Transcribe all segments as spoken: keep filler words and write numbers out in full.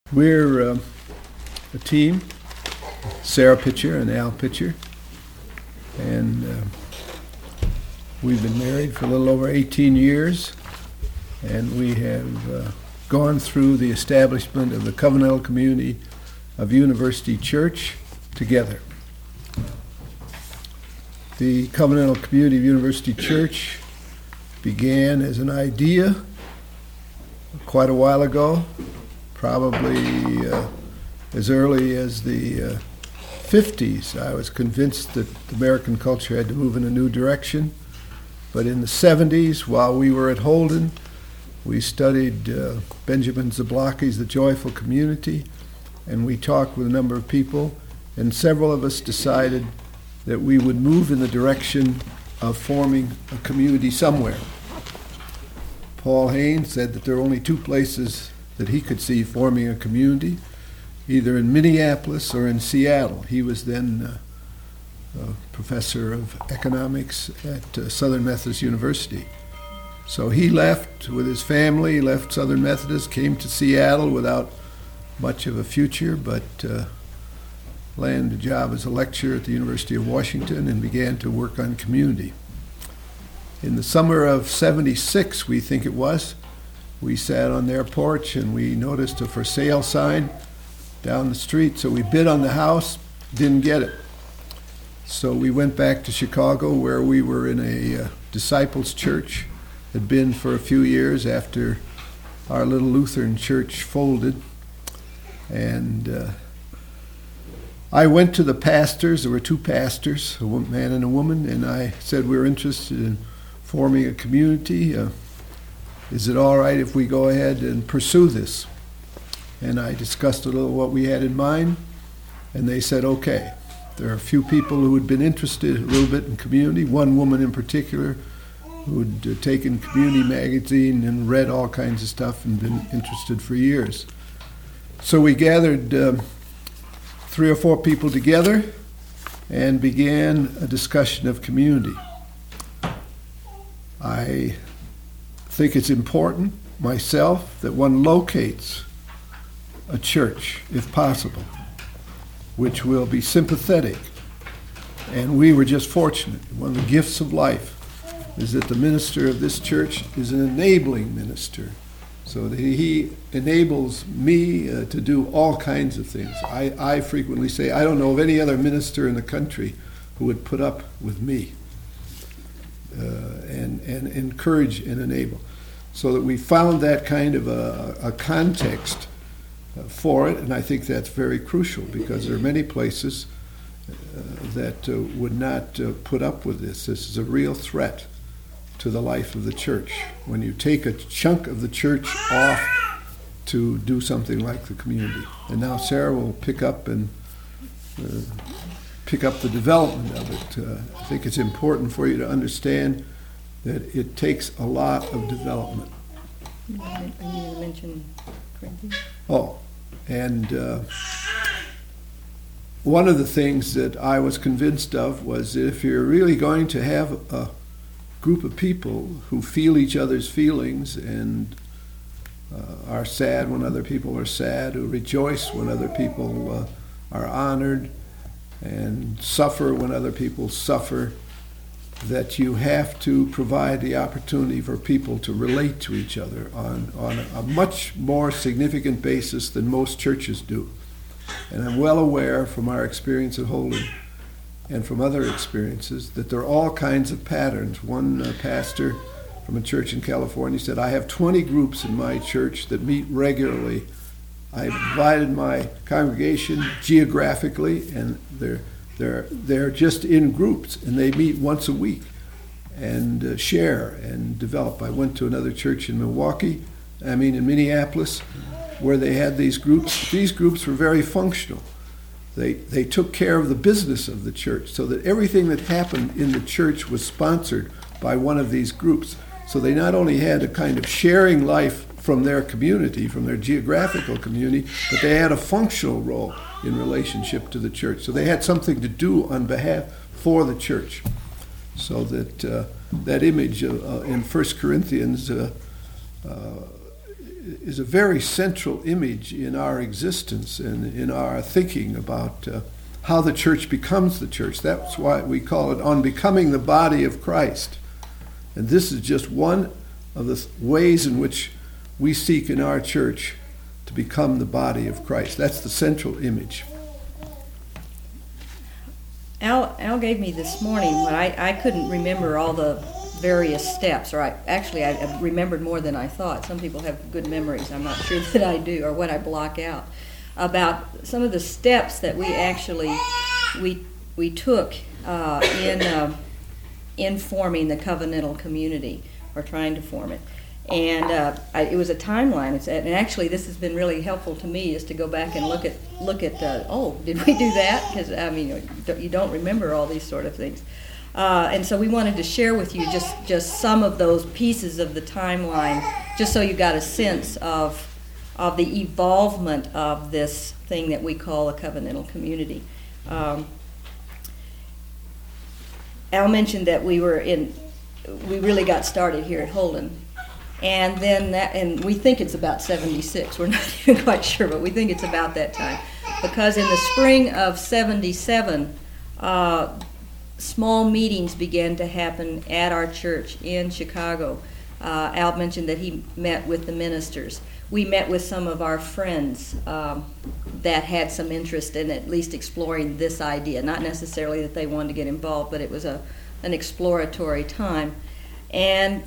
We're uh, a team, Sarah Pitcher and Al Pitcher, and uh, we've been married for a little over eighteen years, and we have uh, gone through the establishment of the Covenantal Community of University Church together. The Covenantal Community of University Church began as an idea quite a while ago, probably uh, as early as the uh, fifties. I was convinced that American culture had to move in a new direction. But in the seventies, while we were at Holden, we studied uh, Benjamin Zablocki's The Joyful Community, and we talked with a number of people, and several of us decided that we would move in the direction of forming a community somewhere. Paul Haynes said that there are only two places that he could see forming a community, either in Minneapolis or in Seattle. He was then uh, a professor of economics at uh, Southern Methodist University. So he left with his family, left Southern Methodist, came to Seattle without much of a future, but uh, landed a job as a lecturer at the University of Washington and began to work on community. In the summer of seventy-six, we think it was, we sat on their porch and we noticed a for sale sign down the street. So we bid on the house, didn't get it. So we went back to Chicago, where we were in a uh, disciples church, had been for a few years after our little Lutheran church folded. And uh, I went to the pastors. There were two pastors, a man and a woman, and I said we were interested in forming a community. Uh, Is it all right if we go ahead and pursue this? And I discussed a little what we had in mind, and they said, okay. There are a few people who had been interested a little bit in community, one woman in particular who had uh, taken Community Magazine and read all kinds of stuff and been interested for years. So we gathered um, three or four people together and began a discussion of community. I think it's important, myself, that one locates a church, if possible, which will be sympathetic. And we were just fortunate. One of the gifts of life is that the minister of this church is an enabling minister, so that he enables me uh, to do all kinds of things. I, I frequently say, I don't know of any other minister in the country who would put up with me uh, and, and encourage and enable. So that we found that kind of a, a context uh, for it, and I think that's very crucial, because there are many places uh, that uh, would not uh, put up with this. This is a real threat to the life of the church. When you take a chunk of the church off to do something like the community. And now Sarah will pick up and uh, pick up the development of it. Uh, I think it's important for you to understand that it takes a lot of development. I need to mention Corinthians. Oh, and uh, one of the things that I was convinced of was that if you're really going to have a group of people who feel each other's feelings and uh, are sad when other people are sad, who rejoice when other people uh, are honored, and suffer when other people suffer, that you have to provide the opportunity for people to relate to each other on, on a much more significant basis than most churches do. And I'm well aware from our experience at Holden and from other experiences that there are all kinds of patterns. One uh, pastor from a church in California said, I have twenty groups in my church that meet regularly. I've divided my congregation geographically, and they're They're, they're just in groups, and they meet once a week and uh, share and develop. I went to another church in Milwaukee, I mean in Minneapolis, where they had these groups. These groups were very functional. They, they took care of the business of the church, so that everything that happened in the church was sponsored by one of these groups. So they not only had a kind of sharing life from their community, from their geographical community, but they had a functional role in relationship to the church. So they had something to do on behalf for the church. So that uh, that image uh, in First Corinthians uh, uh, is a very central image in our existence and in our thinking about uh, how the church becomes the church. That's why we call it On Becoming the Body of Christ. And this is just one of the ways in which we seek in our church to become the body of Christ. That's the central image. Al, Al gave me this morning, but I, I couldn't remember all the various steps, or I, actually I, I remembered more than I thought. Some people have good memories. I'm not sure that I do, or what I block out, about some of the steps that we actually we we took uh, in uh, in forming the covenantal community, or trying to form it. And uh, I, it was a timeline. It's, and actually, this has been really helpful to me, is to go back and look at look at. Uh, oh, did we do that? Because I mean, you don't, you don't remember all these sort of things. Uh, and so we wanted to share with you just just some of those pieces of the timeline, just so you got a sense of of the evolvement of this thing that we call a covenantal community. Um, Al mentioned that we were in. We really got started here at Holden. And then that, and we think it's about seventy-six. We're not even quite sure, but we think it's about that time. Because in the spring of seventy-seven, uh, small meetings began to happen at our church in Chicago. Uh, Al mentioned that he met with the ministers. We met with some of our friends um, that had some interest in at least exploring this idea. Not necessarily that they wanted to get involved, but it was a an exploratory time. And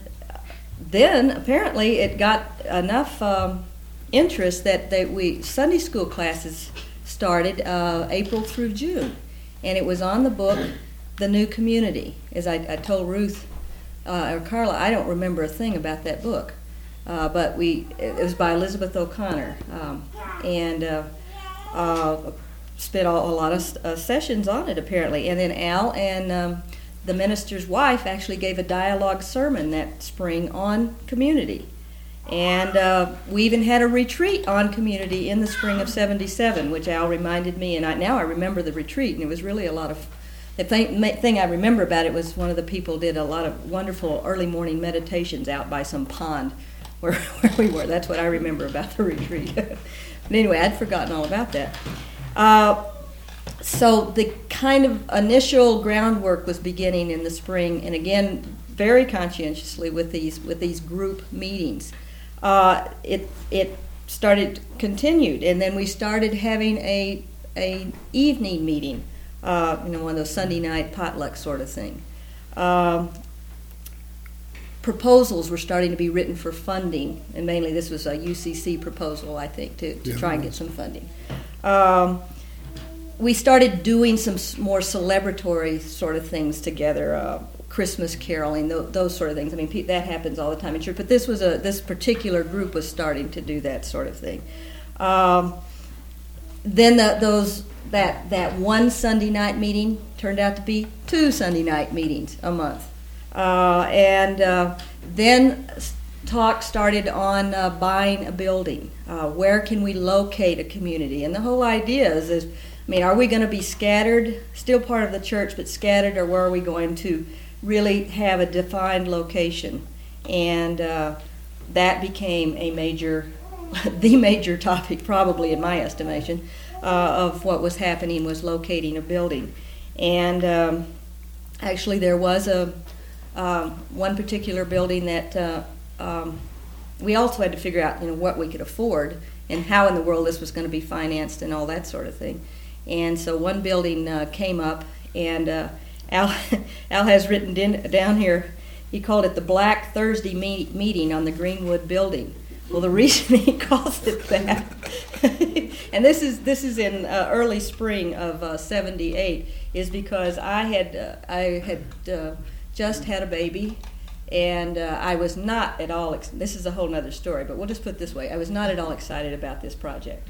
then apparently it got enough um, interest that they, we Sunday school classes started uh, April through June, and it was on the book The New Community. As I, I told Ruth uh, or Carla, I don't remember a thing about that book, uh, but we it was by Elizabeth O'Connor, um, and uh, uh, spent a, a lot of uh, sessions on it apparently. And then Al and um, the minister's wife actually gave a dialogue sermon that spring on community. And uh, we even had a retreat on community in the spring of seventy-seven, which Al reminded me, and I, now I remember the retreat, and it was really a lot of, the thing, thing I remember about it was one of the people did a lot of wonderful early morning meditations out by some pond where, where we were. That's what I remember about the retreat. But anyway, I'd forgotten all about that. Uh, So the kind of initial groundwork was beginning in the spring, and again, very conscientiously with these with these group meetings. Uh, it it started continued, and then we started having a a evening meeting, uh, you know, one of those Sunday night potluck sort of thing. Um, proposals were starting to be written for funding, and mainly this was a U C C proposal, I think, to to Yeah. try and get some funding. Um, We started doing some more celebratory sort of things together, uh, Christmas caroling, th- those sort of things. I mean, pe- that happens all the time in church. But this was a this particular group was starting to do that sort of thing. Um, then the, those that that one Sunday night meeting turned out to be two Sunday night meetings a month, uh, and uh, then talk started on uh, buying a building. Uh, where can we locate a community? And the whole idea is. is I mean, are we going to be scattered, still part of the church, but scattered, or where are we going to really have a defined location? And uh, that became a major, the major topic, probably in my estimation, uh, of what was happening was locating a building. And um, actually, there was a um, one particular building that uh, um, we also had to figure out, you know, what we could afford and how in the world this was going to be financed and all that sort of thing. And so one building uh, came up, and uh, Al, Al has written in, down here, he called it the Black Thursday me- meeting on the Greenwood building. Well, the reason he calls it that, and this is this is in uh, early spring of uh, seventy-eight, is because I had uh, I had uh, just had a baby, and uh, I was not at all, ex- this is a whole other story, but we'll just put it this way, I was not at all excited about this project.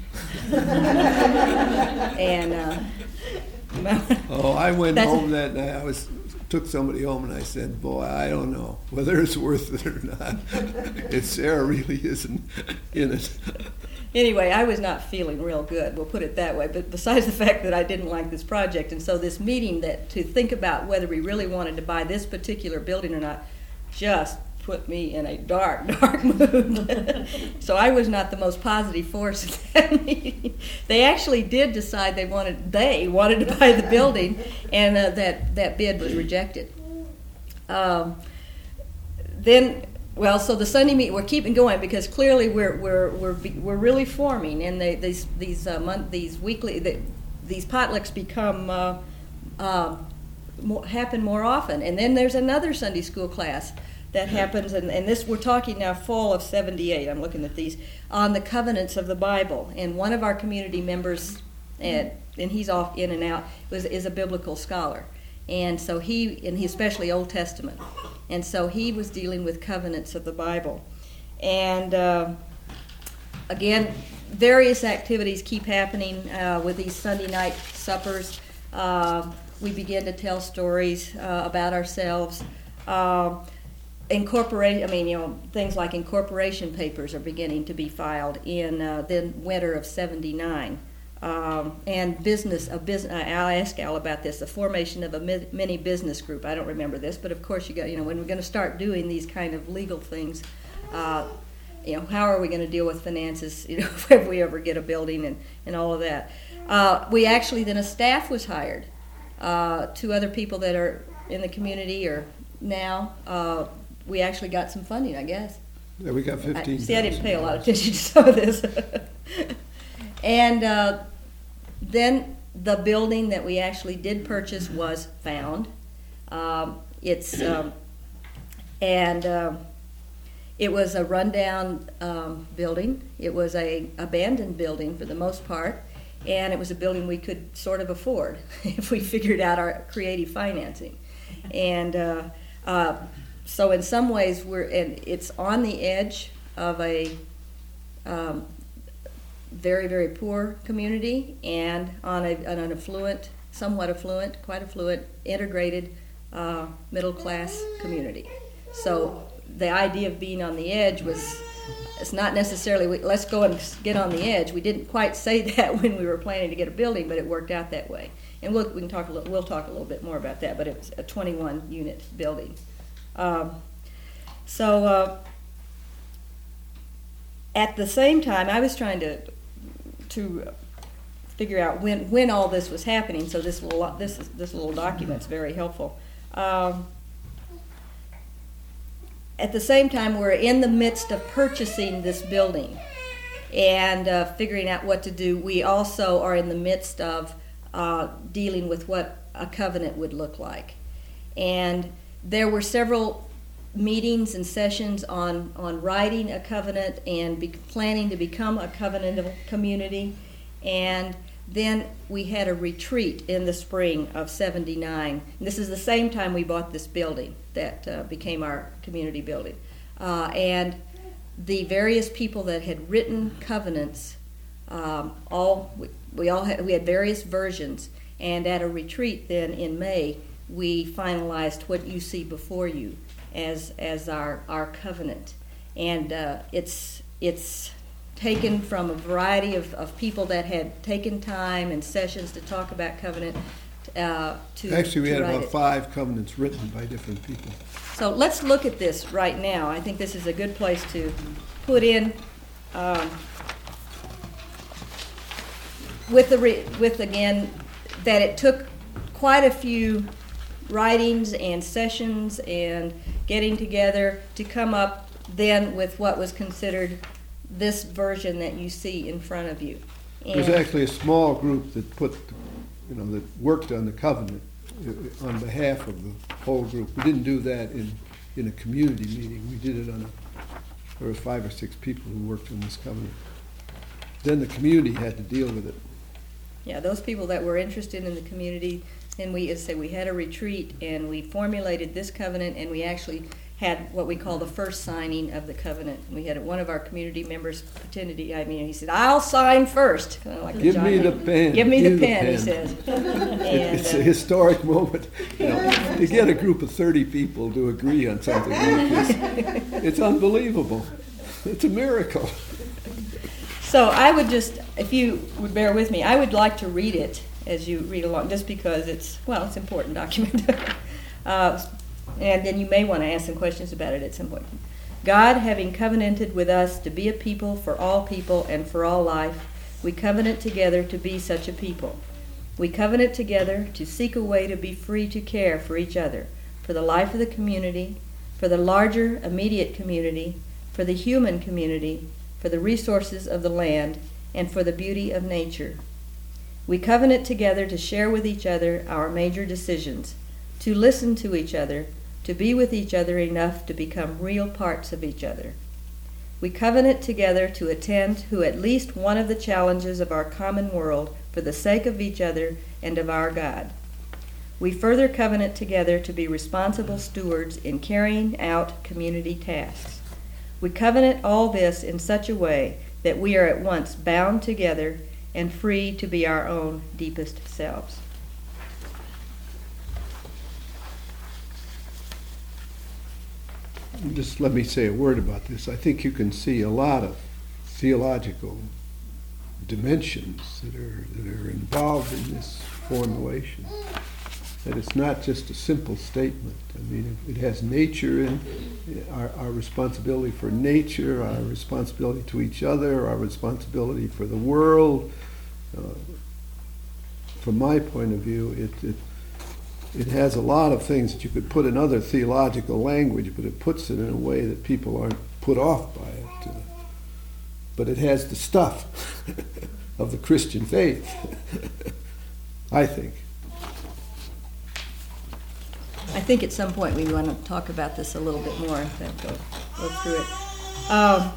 and uh, Oh, I went That's- home that night. I was took somebody home, and I said, "Boy, I don't know whether it's worth it or not." If Sarah really isn't in it. Anyway, I was not feeling real good, we'll put it that way, but besides the fact that I didn't like this project, and so this meeting that to think about whether we really wanted to buy this particular building or not just put me in a dark, dark mood. So I was not the most positive force at that meeting. They actually did decide they wanted they wanted to buy the building, and uh, that that bid was rejected. Um, then, well, so the Sunday meet we're keeping going because clearly we're we're we're we're really forming, and they, these these uh, month these weekly the, these potlucks become uh, uh, more, happen more often. And then there's another Sunday school class that happens, and, and this we're talking now fall of seventy-eight. I'm looking at these on the covenants of the Bible, and one of our community members, and and he's off in and out, was is a biblical scholar, and so he and he especially Old Testament, and so he was dealing with covenants of the Bible, and uh, again, various activities keep happening uh, with these Sunday night suppers. Uh, we begin to tell stories uh, about ourselves. Uh, Incorporate, I mean, you know, things like incorporation papers are beginning to be filed in uh, the winter of seventy-nine. Um, and business, a business, I'll ask Al about this, the formation of a mi- mini business group. I don't remember this, but of course you got, you know, when we're going to start doing these kind of legal things, uh, you know, how are we going to deal with finances, you know, if we ever get a building and, and all of that. Uh, we actually, then a staff was hired. Uh, two other people that are in the community or now, uh, we actually got some funding, I guess. Yeah, we got fifteen. I, see, I didn't pay a lot of attention to some of this. And uh, then the building that we actually did purchase was found. Um, it's um, and uh, it was a rundown um, building. It was a abandoned building for the most part, and it was a building we could sort of afford if we figured out our creative financing. And uh, uh, So in some ways, we're and it's on the edge of a um, very, very poor community and on, a, on an affluent, somewhat affluent, quite affluent, integrated uh, middle-class community. So the idea of being on the edge was, it's not necessarily, let's go and get on the edge. We didn't quite say that when we were planning to get a building, but it worked out that way. And we'll, we can talk a little, we'll talk a little bit more about that, but it was a twenty-one unit building. Um, so uh, at the same time, I was trying to to figure out when when all this was happening. So this little this is, this little document's very helpful. Um, at the same time, we're in the midst of purchasing this building and uh, figuring out what to do. We also are in the midst of uh, dealing with what a covenant would look like, and there were several meetings and sessions on, on writing a covenant and be, planning to become a covenantal community. And then we had a retreat in the spring of seventy-nine. And this is the same time we bought this building that uh, became our community building. Uh, and the various people that had written covenants, um, all we, we all had, we had various versions. And at a retreat then in May, we finalized what you see before you as as our our covenant, and uh, it's it's taken from a variety of, of people that had taken time and sessions to talk about covenant. Uh, to Actually, we to had write about it. five covenants written by different people. So let's look at this right now. I think this is a good place to put in um, with the re- with again that it took quite a few writings and sessions and getting together to come up then with what was considered this version that you see in front of you. It was And- actually a small group that put, you know, that worked on the covenant uh, on behalf of the whole group. We didn't do that in, in a community meeting. We did it on a, there were five or six people who worked on this covenant. Then the community had to deal with it. Yeah, those people that were interested in the community, and we, as I say, we had a retreat and we formulated this covenant, and we actually had what we call the first signing of the covenant. We had one of our community members pretended he, I mean, he said, "I'll sign first." Kind of like Give John me the Lennon. pen. Give me Give the the pen, he pen. says. It- And, It's a uh, historic moment, you know, to get a group of thirty people to agree on something like this. It's unbelievable. It's a miracle. So I would just, if you would bear with me, I would like to read it as you read along, just because it's, well, it's an important document. uh, and then you may want to ask some questions about it at some point. God, having covenanted with us to be a people for all people and for all life, we covenant together to be such a people. We covenant together to seek a way to be free to care for each other, for the life of the community, for the larger immediate community, for the human community, for the resources of the land, and for the beauty of nature. We covenant together to share with each other our major decisions, to listen to each other, to be with each other enough to become real parts of each other. We covenant together to attend to at least one of the challenges of our common world for the sake of each other and of our God. We further covenant together to be responsible stewards in carrying out community tasks. We covenant all this in such a way that we are at once bound together and free to be our own deepest selves. Just let me say a word about this. I think you can see a lot of theological dimensions that are that are involved in this formulation. That it's not just a simple statement. I mean, it, it has nature in our, our responsibility for nature, our responsibility to each other, our responsibility for the world. Uh, from my point of view, it, it it has a lot of things that you could put in other theological language, but it puts it in a way that people aren't put off by it. Uh, but it has the stuff of the Christian faith, I think. I think at some point we want to talk about this a little bit more, then go, go through it. Um,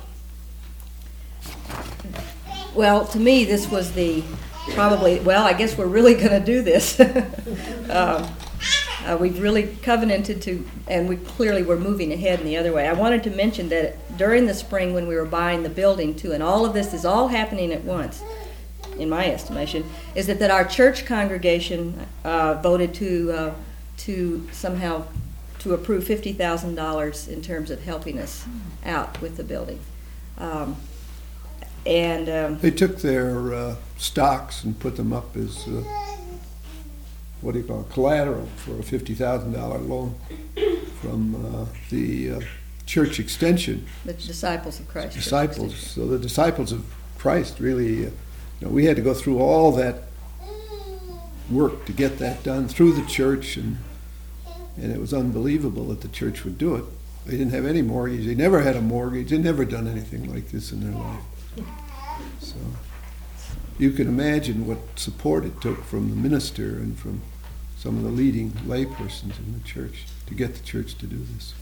well, to me, this was the probably, well, I guess we're really going to do this. um, uh, we've really covenanted to, and we clearly were moving ahead in the other way. I wanted to mention that during the spring when we were buying the building, too, and all of this is all happening at once, in my estimation, is that, that our church congregation uh, voted to uh, to somehow to approve fifty thousand dollars in terms of helping us out with the building. Um, and um, They took their uh, stocks and put them up as, uh, what do you call it, collateral for a fifty thousand dollars loan from uh, the uh, church extension. the disciples of Christ. Disciples. So the disciples of Christ really, uh, you know, we had to go through all that work to get that done through the church, and and it was unbelievable that the church would do it. They didn't have any mortgage. They never had a mortgage. They'd never done anything like this in their life. So you can imagine what support it took from the minister and from some of the leading laypersons in the church to get the church to do this.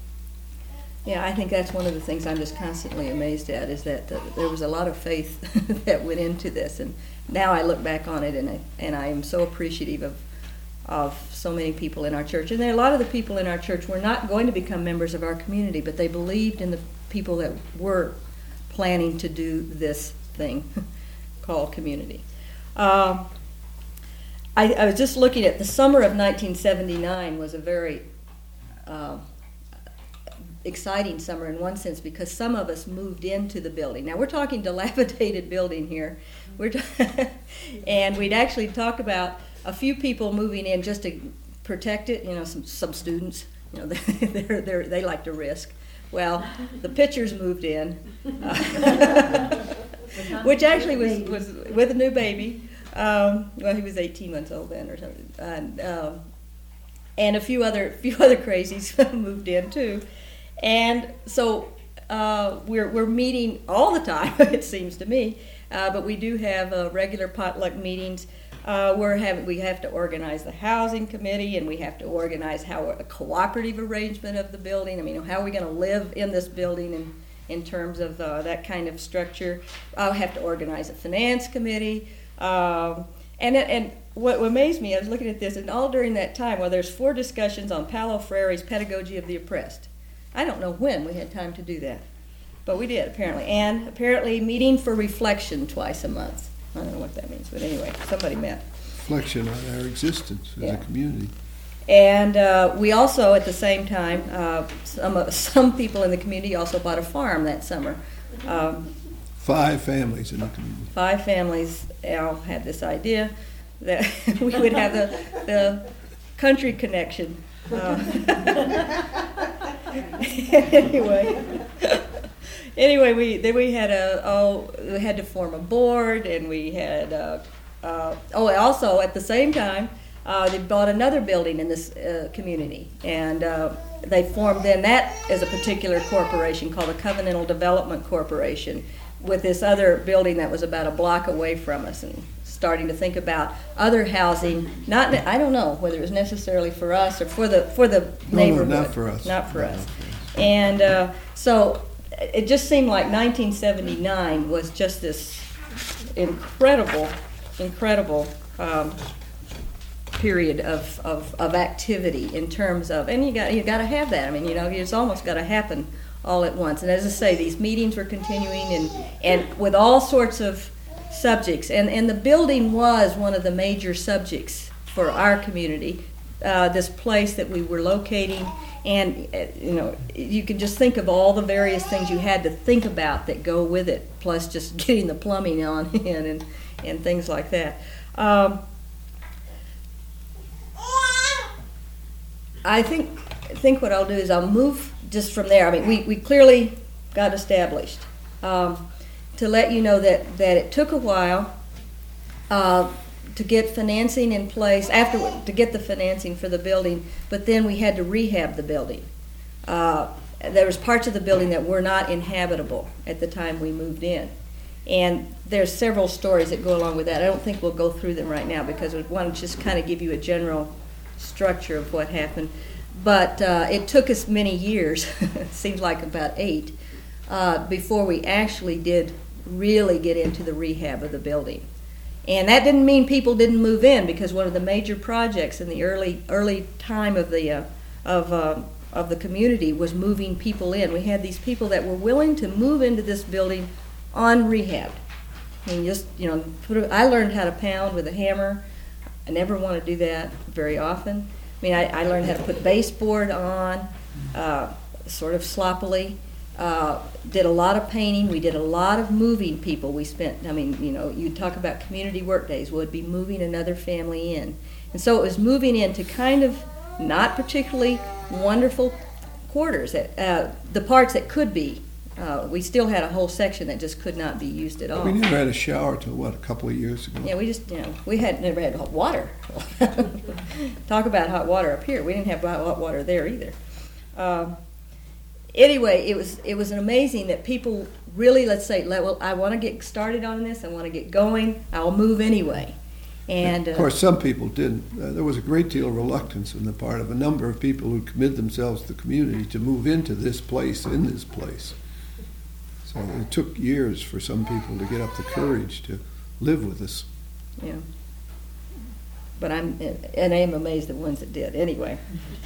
Yeah, I think that's one of the things I'm just constantly amazed at, is that uh, there was a lot of faith that went into this, and now I look back on it and I, and I am so appreciative of of so many people in our church. And there are a lot of the people in our church were not going to become members of our community, but they believed in the people that were planning to do this thing called community. Um, I, I was just looking at the summer of nineteen seventy-nine was a very uh, exciting summer in one sense, because some of us moved into the building. Now we're talking dilapidated building here, we're t- and we'd actually talk about a few people moving in just to protect it. You know, some some students, you know, they're, they're, they like to risk. Well, the pitchers moved in, uh, which actually was, was with a new baby. Um, well, he was eighteen months old then, or something, and, um, and a few other few other crazies moved in too. And so uh, we're we're meeting all the time, it seems to me. Uh, but we do have uh, regular potluck meetings. Uh, we're having we have to organize the housing committee, and we have to organize how a cooperative arrangement of the building. I mean, how are we going to live in this building in in terms of uh, that kind of structure? I'll have to organize a finance committee. Um, and it, and what amazed me, I was looking at this, and all during that time, well, there's four discussions on Paulo Freire's Pedagogy of the Oppressed. I don't know when we had time to do that, but we did, apparently. And apparently meeting for reflection twice a month. I don't know what that means, but anyway, somebody met. Reflection on our existence as Yeah. a community. And uh, we also, at the same time, uh, some of, some people in the community also bought a farm that summer. Um, Five families in the community. Five families all had this idea that we would have the, the country connection Uh, anyway, anyway, we then we had a oh we had to form a board, and we had uh, uh, oh also at the same time uh, they bought another building in this uh, community, and uh, they formed then that as a particular corporation called the Covenantal Development Corporation, with this other building that was about a block away from us, and starting to think about other housing. Not, I don't know whether it was necessarily for us or for the for the No, neighborhood. no, not for us. Not for No, us. not for us. And uh, so it just seemed like nineteen seventy-nine was just this incredible, incredible um, period of, of, of activity in terms of, and you got you got to have that. I mean, you know, it's almost got to happen all at once. And as I say, these meetings were continuing, and and with all sorts of subjects, and and the building was one of the major subjects for our community. Uh, this place that we were locating, and uh, you know, you can just think of all the various things you had to think about that go with it, plus just getting the plumbing on in and and things like that. Um, I think I think what I'll do is I'll move just from there. I mean, we, we clearly got established. Um, to let you know that, that it took a while uh, to get financing in place, after to get the financing for the building, but then we had to rehab the building. Uh, there was parts of the building that were not inhabitable at the time we moved in. And there's several stories that go along with that. I don't think we'll go through them right now because I want to just kind of give you a general structure of what happened. But uh, it took us many years, it seems like about eight, uh, before we actually did really get into the rehab of the building. And that didn't mean people didn't move in, because one of the major projects in the early early time of the uh, of uh, of the community was moving people in. We had these people that were willing to move into this building on rehab. I mean, just you know, put a, I learned how to pound with a hammer. I never want to do that very often. I mean, I, I learned how to put baseboard on, uh, sort of sloppily. Uh, did a lot of painting. We did a lot of moving people. We spent, I mean, you know, you talk about community work days. Well, it'd be moving another family in. And so it was moving into kind of not particularly wonderful quarters, uh, the parts that could be. Uh, we still had a whole section that just could not be used at all. We never had a shower till, what, a couple of years ago? Yeah, we just, you know, we had never had hot water. Talk about hot water up here. We didn't have hot water there either. Um, Anyway, it was it was amazing that people really, let's say, well, I want to get started on this. I want to get going. I'll move anyway. And of course, some people didn't. Uh, there was a great deal of reluctance on the part of a number of people who committed themselves to the community to move into this place, in this place. So it took years for some people to get up the courage to live with us. Yeah. But I'm, and I am amazed at the ones that did. Anyway.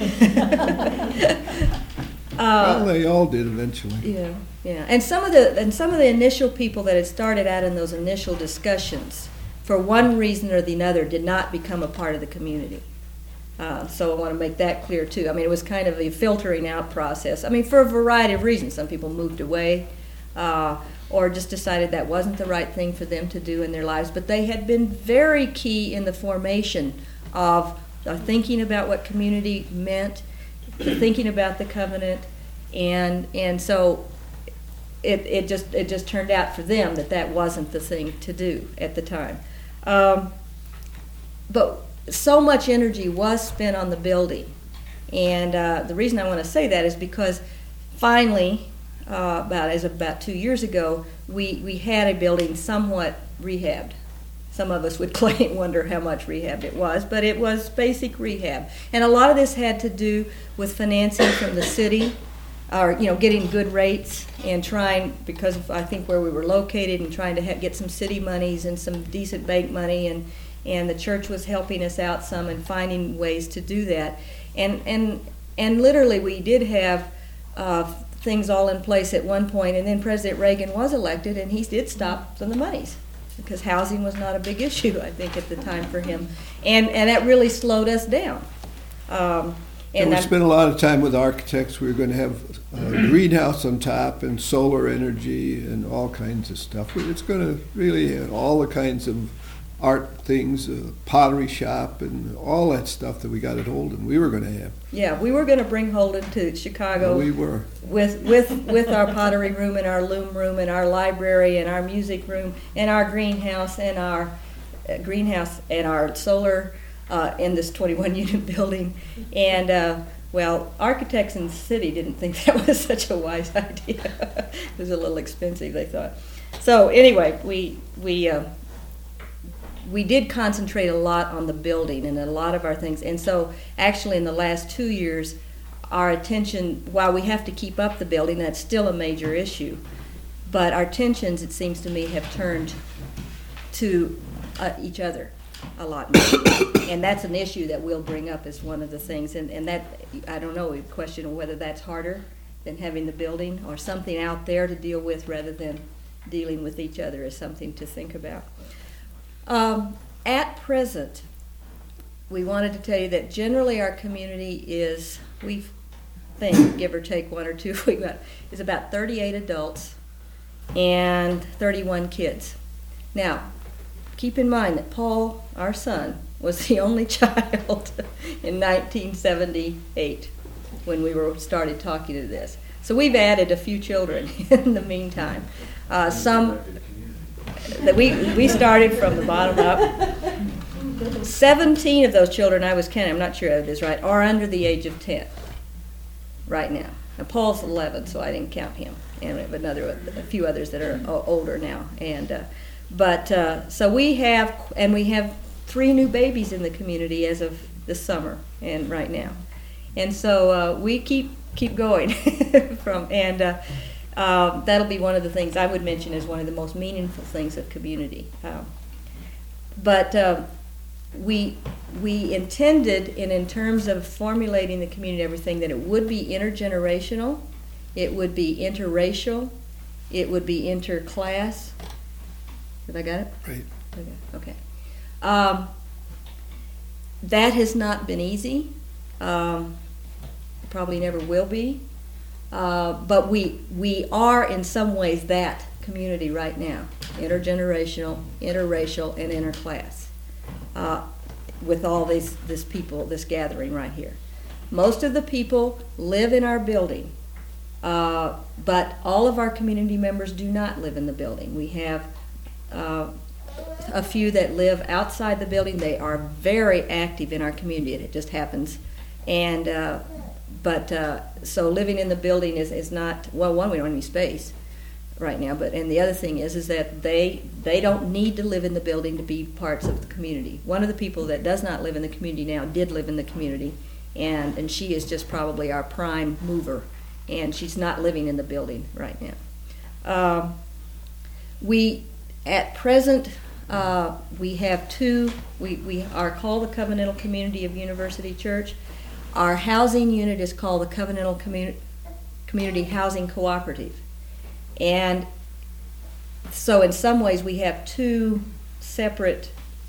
Uh, well, they all did eventually. Yeah, yeah, and some of the and some of the initial people that had started out in those initial discussions, for one reason or the other, did not become a part of the community. Uh, so I want to make that clear too. I mean, it was kind of a filtering out process. I mean, for a variety of reasons. Some people moved away, uh, or just decided that wasn't the right thing for them to do in their lives. But they had been very key in the formation of uh, thinking about what community meant, thinking about the covenant, and and so it it just it just turned out for them that that wasn't the thing to do at the time. Um, but so much energy was spent on the building, and uh, the reason I want to say that is because finally, uh, about as of about two years ago, we we had a building somewhat rehabbed. Some of us would claim, wonder how much rehab it was, but it was basic rehab. And a lot of this had to do with financing from the city, or, you know, getting good rates and trying, because of, I think, where we were located, and trying to ha- get some city monies and some decent bank money, and, and the church was helping us out some and finding ways to do that. And, and, and literally we did have uh, things all in place at one point, and then President Reagan was elected, and he did stop some of the monies, because housing was not a big issue, I think, at the time for him. And and that really slowed us down. Um, and and we I'm, spent a lot of time with architects. We were going to have a greenhouse on top and solar energy and all kinds of stuff. It's going to really have all the kinds of art things, uh, pottery shop, and all that stuff that we got at Holden. We were going to have. Yeah, we were going to bring Holden to Chicago. We were. With with with our pottery room and our loom room and our library and our music room and our greenhouse and our uh, greenhouse and our solar uh, in this twenty-one unit building. And uh, well, architects in the city didn't think that was such a wise idea. It was a little expensive, they thought. So anyway, we we. Uh, we did concentrate a lot on the building and a lot of our things. And so actually in the last two years, our attention, while we have to keep up the building, that's still a major issue, but our attentions, it seems to me, have turned to uh, each other a lot more. And that's an issue that we'll bring up as one of the things. And, and that, I don't know, we question whether that's harder than having the building or something out there to deal with rather than dealing with each other is something to think about. Um, at present, we wanted to tell you that generally our community is, we think, give or take one or two, we got, is about thirty-eight adults and thirty-one kids. Now, keep in mind that Paul, our son, was the only child in nineteen seventy-eight when we were started talking to this. So we've added a few children in the meantime. Uh, some that we we started from the bottom up. seventeen of those children, I was counting, I'm not sure it is right, are under the age of ten right now. Now Paul's eleven, so I didn't count him, and we have another a few others that are o- older now. And uh, but uh, so we have, and we have three new babies in the community as of this summer and right now, and so uh, we keep keep going from and. Uh, Uh, that'll be one of the things I would mention as one of the most meaningful things of community. Um, but uh, we we intended, in, in terms of formulating the community, everything, that it would be intergenerational, it would be interracial, it would be interclass. Have I got it? Right. Okay. okay. Um, that has not been easy. Um, probably never will be. Uh, but we we are in some ways that community right now, intergenerational, interracial, and interclass, uh, with all these this people, this gathering right here. Most of the people live in our building, uh, but all of our community members do not live in the building. We have uh, a few that live outside the building. They are very active in our community. It just happens, and. Uh, But uh, so living in the building is, is not, well, one, we don't have any space right now, but and the other thing is is that they they don't need to live in the building to be parts of the community. One of the people that does not live in the community now did live in the community, and, and she is just probably our prime mover, and she's not living in the building right now. Um, we, at present, uh, we have two, we, we are called the Covenantal Community of University Church. Our housing unit is called the Covenantal Community, Community Housing Cooperative. And so in some ways we have two separate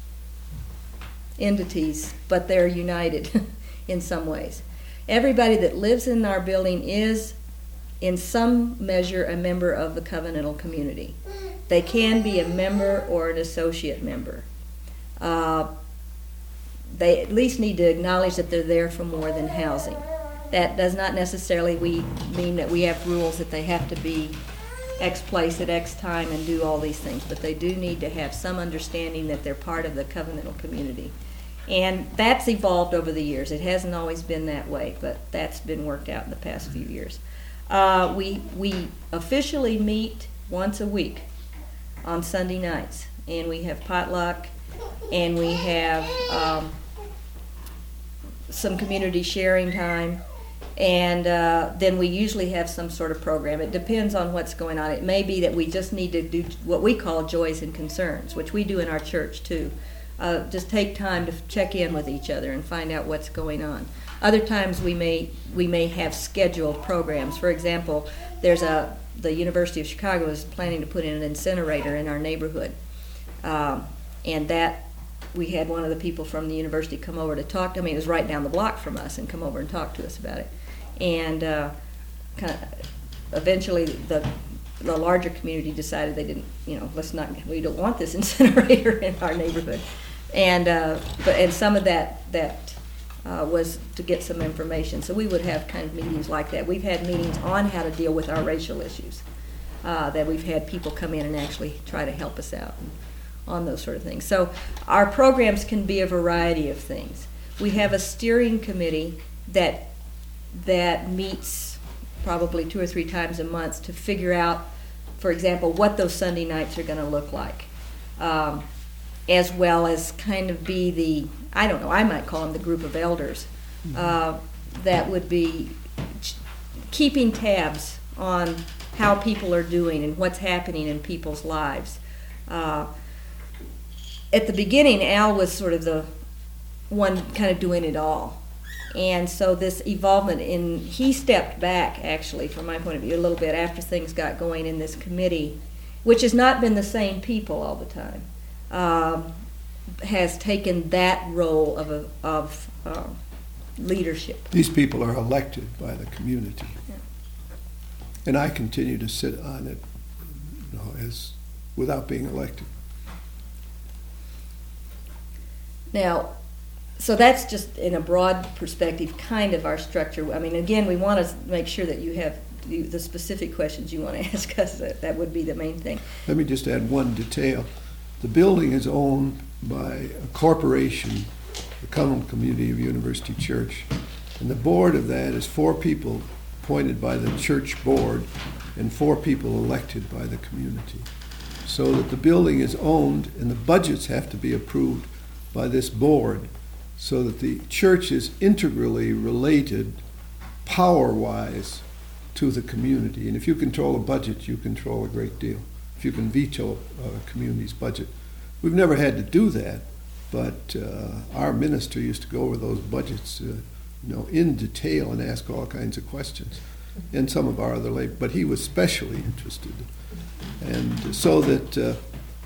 entities, but they're united in some ways. Everybody that lives in our building is, in some measure, a member of the covenantal community. They can be a member or an associate member. Uh, they at least need to acknowledge that they're there for more than housing. That does not necessarily we mean that we have rules that they have to be X place at X time and do all these things, but they do need to have some understanding that they're part of the covenantal community. And that's evolved over the years. It hasn't always been that way, but that's been worked out in the past few years. Uh, we we officially meet once a week on Sunday nights, and we have potluck, and we have um, some community sharing time, and uh, then we usually have some sort of program. It depends on what's going on. It may be that we just need to do what we call joys and concerns, which we do in our church too. Uh, just take time to check in with each other and find out what's going on. Other times we may we may have scheduled programs. For example, there's a the University of Chicago is planning to put in an incinerator in our neighborhood, um, and that we had one of the people from the university come over to talk to me. It was right down the block from us, and come over and talk to us about it. And uh, kind of eventually the the larger community decided they didn't, you know, let's not, we don't want this incinerator in our neighborhood. And, uh, but, and some of that, that uh, was to get some information. So we would have kind of meetings like that. We've had meetings on how to deal with our racial issues, uh, that we've had people come in and actually try to help us out on those sort of things. So our programs can be a variety of things. We have a steering committee that that meets probably two or three times a month to figure out, for example, what those Sunday nights are going to look like, um, as well as kind of be the, I don't know, I might call them the group of elders, uh, that would be ch- keeping tabs on how people are doing and what's happening in people's lives. Uh, at the beginning, Al was sort of the one kind of doing it all. And so this evolvement in, he stepped back actually from my point of view a little bit after things got going in this committee, which has not been the same people all the time, um, has taken that role of, a, of uh, leadership. These people are elected by the community. Yeah. And I continue to sit on it, you know, as without being elected. Now, so that's just in a broad perspective kind of our structure. I mean, again, we want to make sure that you have the, the specific questions you want to ask us. That, that would be the main thing. Let me just add one detail. The building is owned by a corporation, the Cumberland Community of University Church, and the board of that is four people appointed by the church board and four people elected by the community. So that the building is owned and the budgets have to be approved by this board, so that the church is integrally related power-wise to the community. And if you control a budget, you control a great deal. If you can veto a community's budget. We've never had to do that, but uh, our minister used to go over those budgets uh, you know, in detail and ask all kinds of questions. And some of our other labor, but he was specially interested. And so that uh,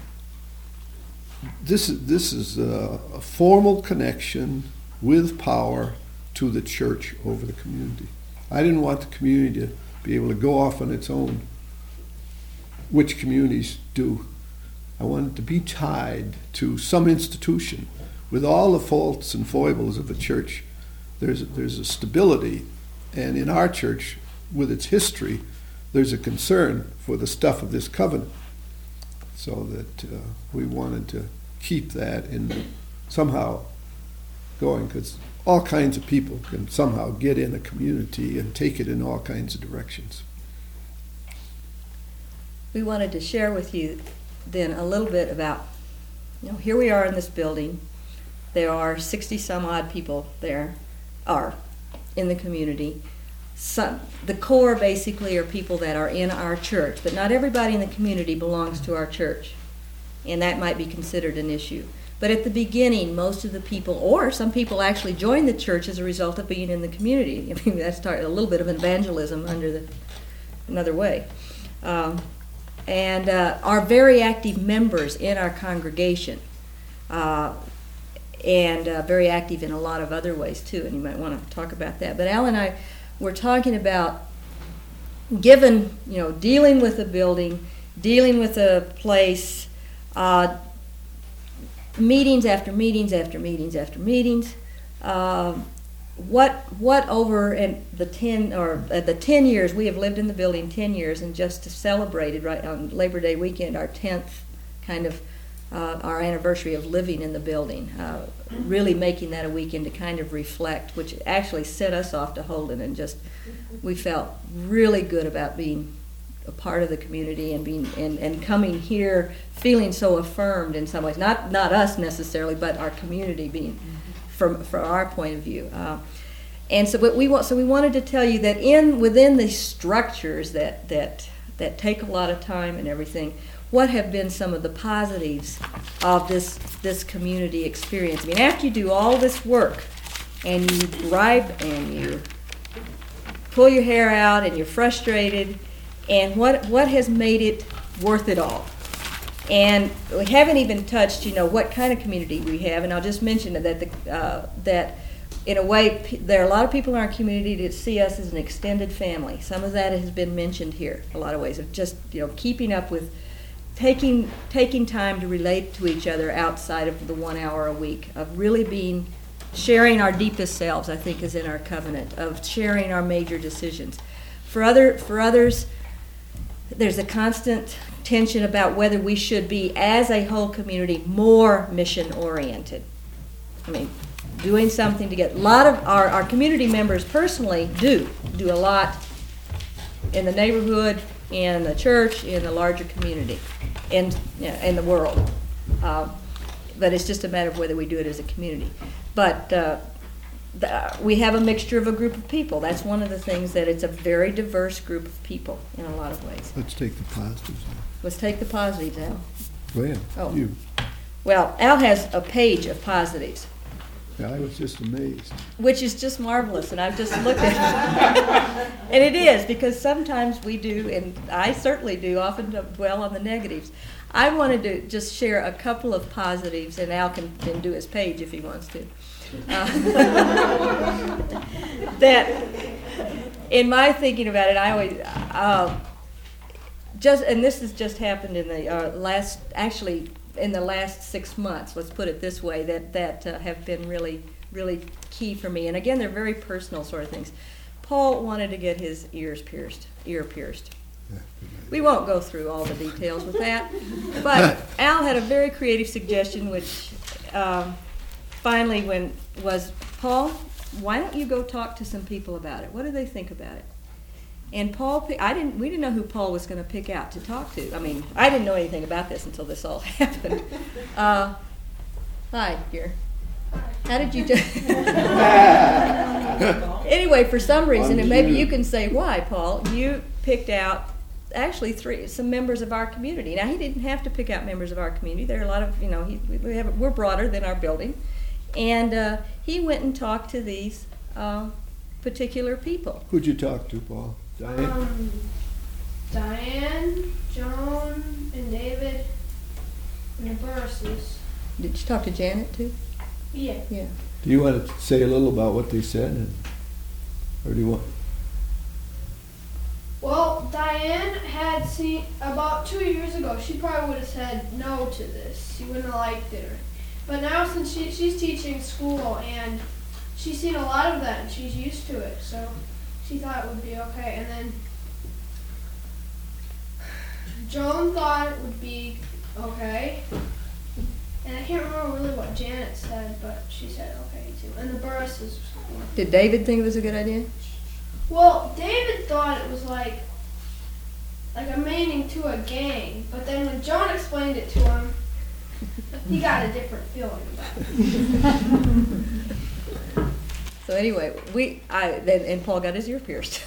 This is, this is a, a formal connection with power to the church over the community. I didn't want the community to be able to go off on its own, which communities do. I wanted to be tied to some institution. With all the faults and foibles of a church, there's, there's a stability. And in our church, with its history, there's a concern for the stuff of this covenant. So that uh, we wanted to keep that in somehow going, because all kinds of people can somehow get in a community and take it in all kinds of directions. We wanted to share with you then a little bit about, you know, here we are in this building. There are sixty some odd people there, are in the community. Some, the core basically are people that are in our church, but not everybody in the community belongs to our church, and that might be considered an issue. But at the beginning, most of the people, or some people actually joined the church as a result of being in the community. I mean, that's a little bit of evangelism under the another way. Um, and uh, are very active members in our congregation, uh, and uh, very active in a lot of other ways too, and you might want to talk about that. But Al and I we're talking about, given, you know, dealing with a building, dealing with a place, uh, meetings after meetings after meetings after meetings. Uh, what what over and the ten or uh, the ten years we have lived in the building, ten years, and just celebrated right on Labor Day weekend our tenth kind of uh, our anniversary of living in the building. Uh, really making that a weekend to kind of reflect, which actually set us off to Holden, and just we felt really good about being a part of the community and being and, and coming here feeling so affirmed in some ways. Not not us necessarily, but our community being from from our point of view. Uh, and so what we want so we wanted to tell you that in within these structures that that that take a lot of time and everything, what have been some of the positives of this this community experience? I mean, after you do all this work and you gripe and you pull your hair out and you're frustrated, and what what has made it worth it all? And we haven't even touched, you know, what kind of community we have. And I'll just mention that the uh, that in a way, p- there are a lot of people in our community that see us as an extended family. Some of that has been mentioned here, a lot of ways of just, you know, keeping up with, taking taking time to relate to each other outside of the one hour a week, of really being, sharing our deepest selves, I think is in our covenant, of sharing our major decisions. For other for others, there's a constant tension about whether we should be, as a whole community, more mission-oriented. I mean, doing something to get, a lot of our, our community members personally do, do a lot in the neighborhood, in the church, in the larger community, in, you know, in the world. Uh, but it's just a matter of whether we do it as a community. But uh, the, we have a mixture of a group of people. That's one of the things, that it's a very diverse group of people in a lot of ways. Let's take the positives. Let's take the positives, Al. Go ahead. Oh. You. Well, Al has a page of positives, Yeah, I was just amazed. which is just marvelous, and I've just looked at it. And it is, because sometimes we do, and I certainly do, often dwell on the negatives. I wanted to just share a couple of positives, and Al can, can do his page if he wants to. Uh, that, in my thinking about it, I always, uh, just, and this has just happened in the uh, last, actually, in the last six months, let's put it this way, that, that uh, have been really, really key for me. And again, they're very personal sort of things. Paul wanted to get his ears pierced, ear pierced. We won't go through all the details with that, but Al had a very creative suggestion, which um, finally when was, Paul, why don't you go talk to some people about it? What do they think about it? And Paul, I didn't. We didn't know who Paul was going to pick out to talk to. I mean, I didn't know anything about this until this all happened. Uh, hi, dear. How did you do? Anyway, for some reason, and maybe you can say why, Paul, you picked out actually three some members of our community. Now, he didn't have to pick out members of our community. There are a lot of, you know, he, we have we're broader than our building, and uh, he went and talked to these uh, particular people. Who'd you talk to, Paul? Diane? Um, Diane, Joan, and David, and the Burses. Did you talk to Janet too? Yeah. Yeah. Do you want to say a little about what they said, and, or do you want? Well, Diane had seen, about two years ago, she probably would have said no to this. She wouldn't have liked it. But now since she, she's teaching school and she's seen a lot of that and she's used to it, so she thought it would be okay. And then Joan thought it would be okay. And I can't remember really what Janet said, but she said okay too. And the Burses. Did David think it was a good idea? Well, David thought it was like like a meaning to a gang, but then when John explained it to him, he got a different feeling about it. So anyway, we I then and Paul got his ear pierced.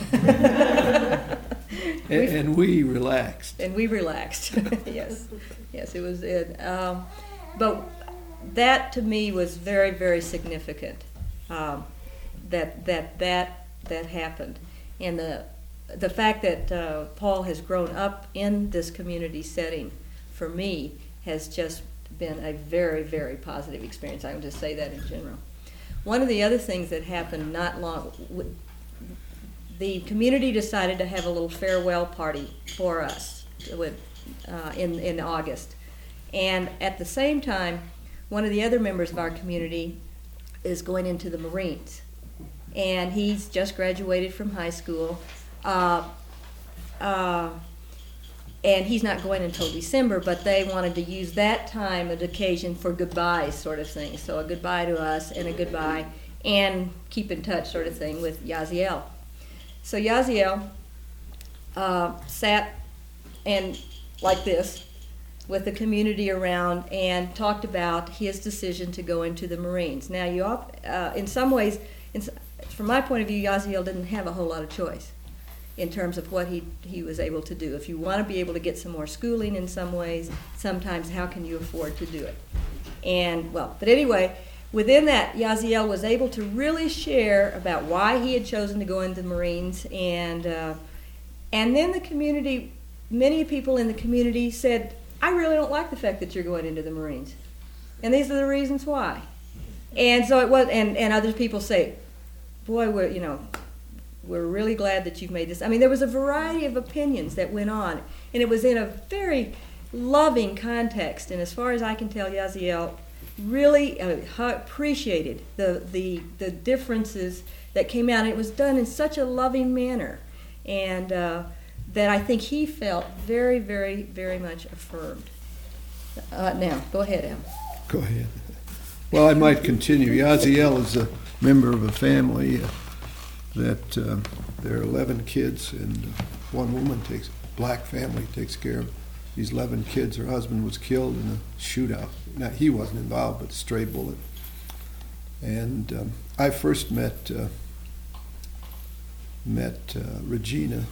And, and we relaxed. And we relaxed. Yes, yes, it was it. Um, but that to me was very, very significant. Um, that that that that happened, and the the fact that uh, Paul has grown up in this community setting, for me, has just been a very, very positive experience. I would just say that in general. One of the other things that happened not long, the community decided to have a little farewell party for us with, uh, in, in August. And at the same time, one of the other members of our community is going into the Marines. And he's just graduated from high school. Uh, uh, and he's not going until December, but they wanted to use that time as occasion for goodbyes sort of thing. So a goodbye to us and a goodbye and keep in touch sort of thing with Yaziel. So Yaziel uh, sat and like this with the community around and talked about his decision to go into the Marines. Now, you all, uh, in some ways, in, from my point of view, Yaziel didn't have a whole lot of choice in terms of what he he was able to do. If you want to be able to get some more schooling in some ways, sometimes how can you afford to do it? And, well, but anyway, within that, Yaziel was able to really share about why he had chosen to go into the Marines, and uh, and then the community, many people in the community said, I really don't like the fact that you're going into the Marines, and these are the reasons why. And so it was, and, and other people say, boy, we're, you know, we're really glad that you've made this. I mean, there was a variety of opinions that went on, and it was in a very loving context. And as far as I can tell, Yaziel really uh, appreciated the, the, the differences that came out. It was done in such a loving manner, and uh, that I think he felt very, very, very much affirmed. Uh, now, go ahead, Al. Go ahead. Well, I might continue. Yaziel is a member of a family uh, that uh, there are eleven kids, and uh, one woman takes, black family takes care of these eleven kids. Her husband was killed in a shootout. Now, he wasn't involved, but a stray bullet. And um, I first met uh, met uh, Regina,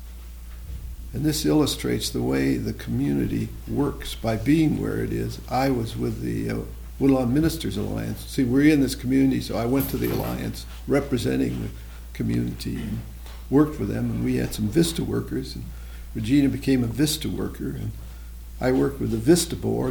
and this illustrates the way the community works by being where it is. I was with the uh, Woodlawn Ministers Alliance. See, we're in this community, so I went to the Alliance representing the community and worked with them, and we had some VISTA workers, and Regina became a VISTA worker, and I worked with the VISTA board,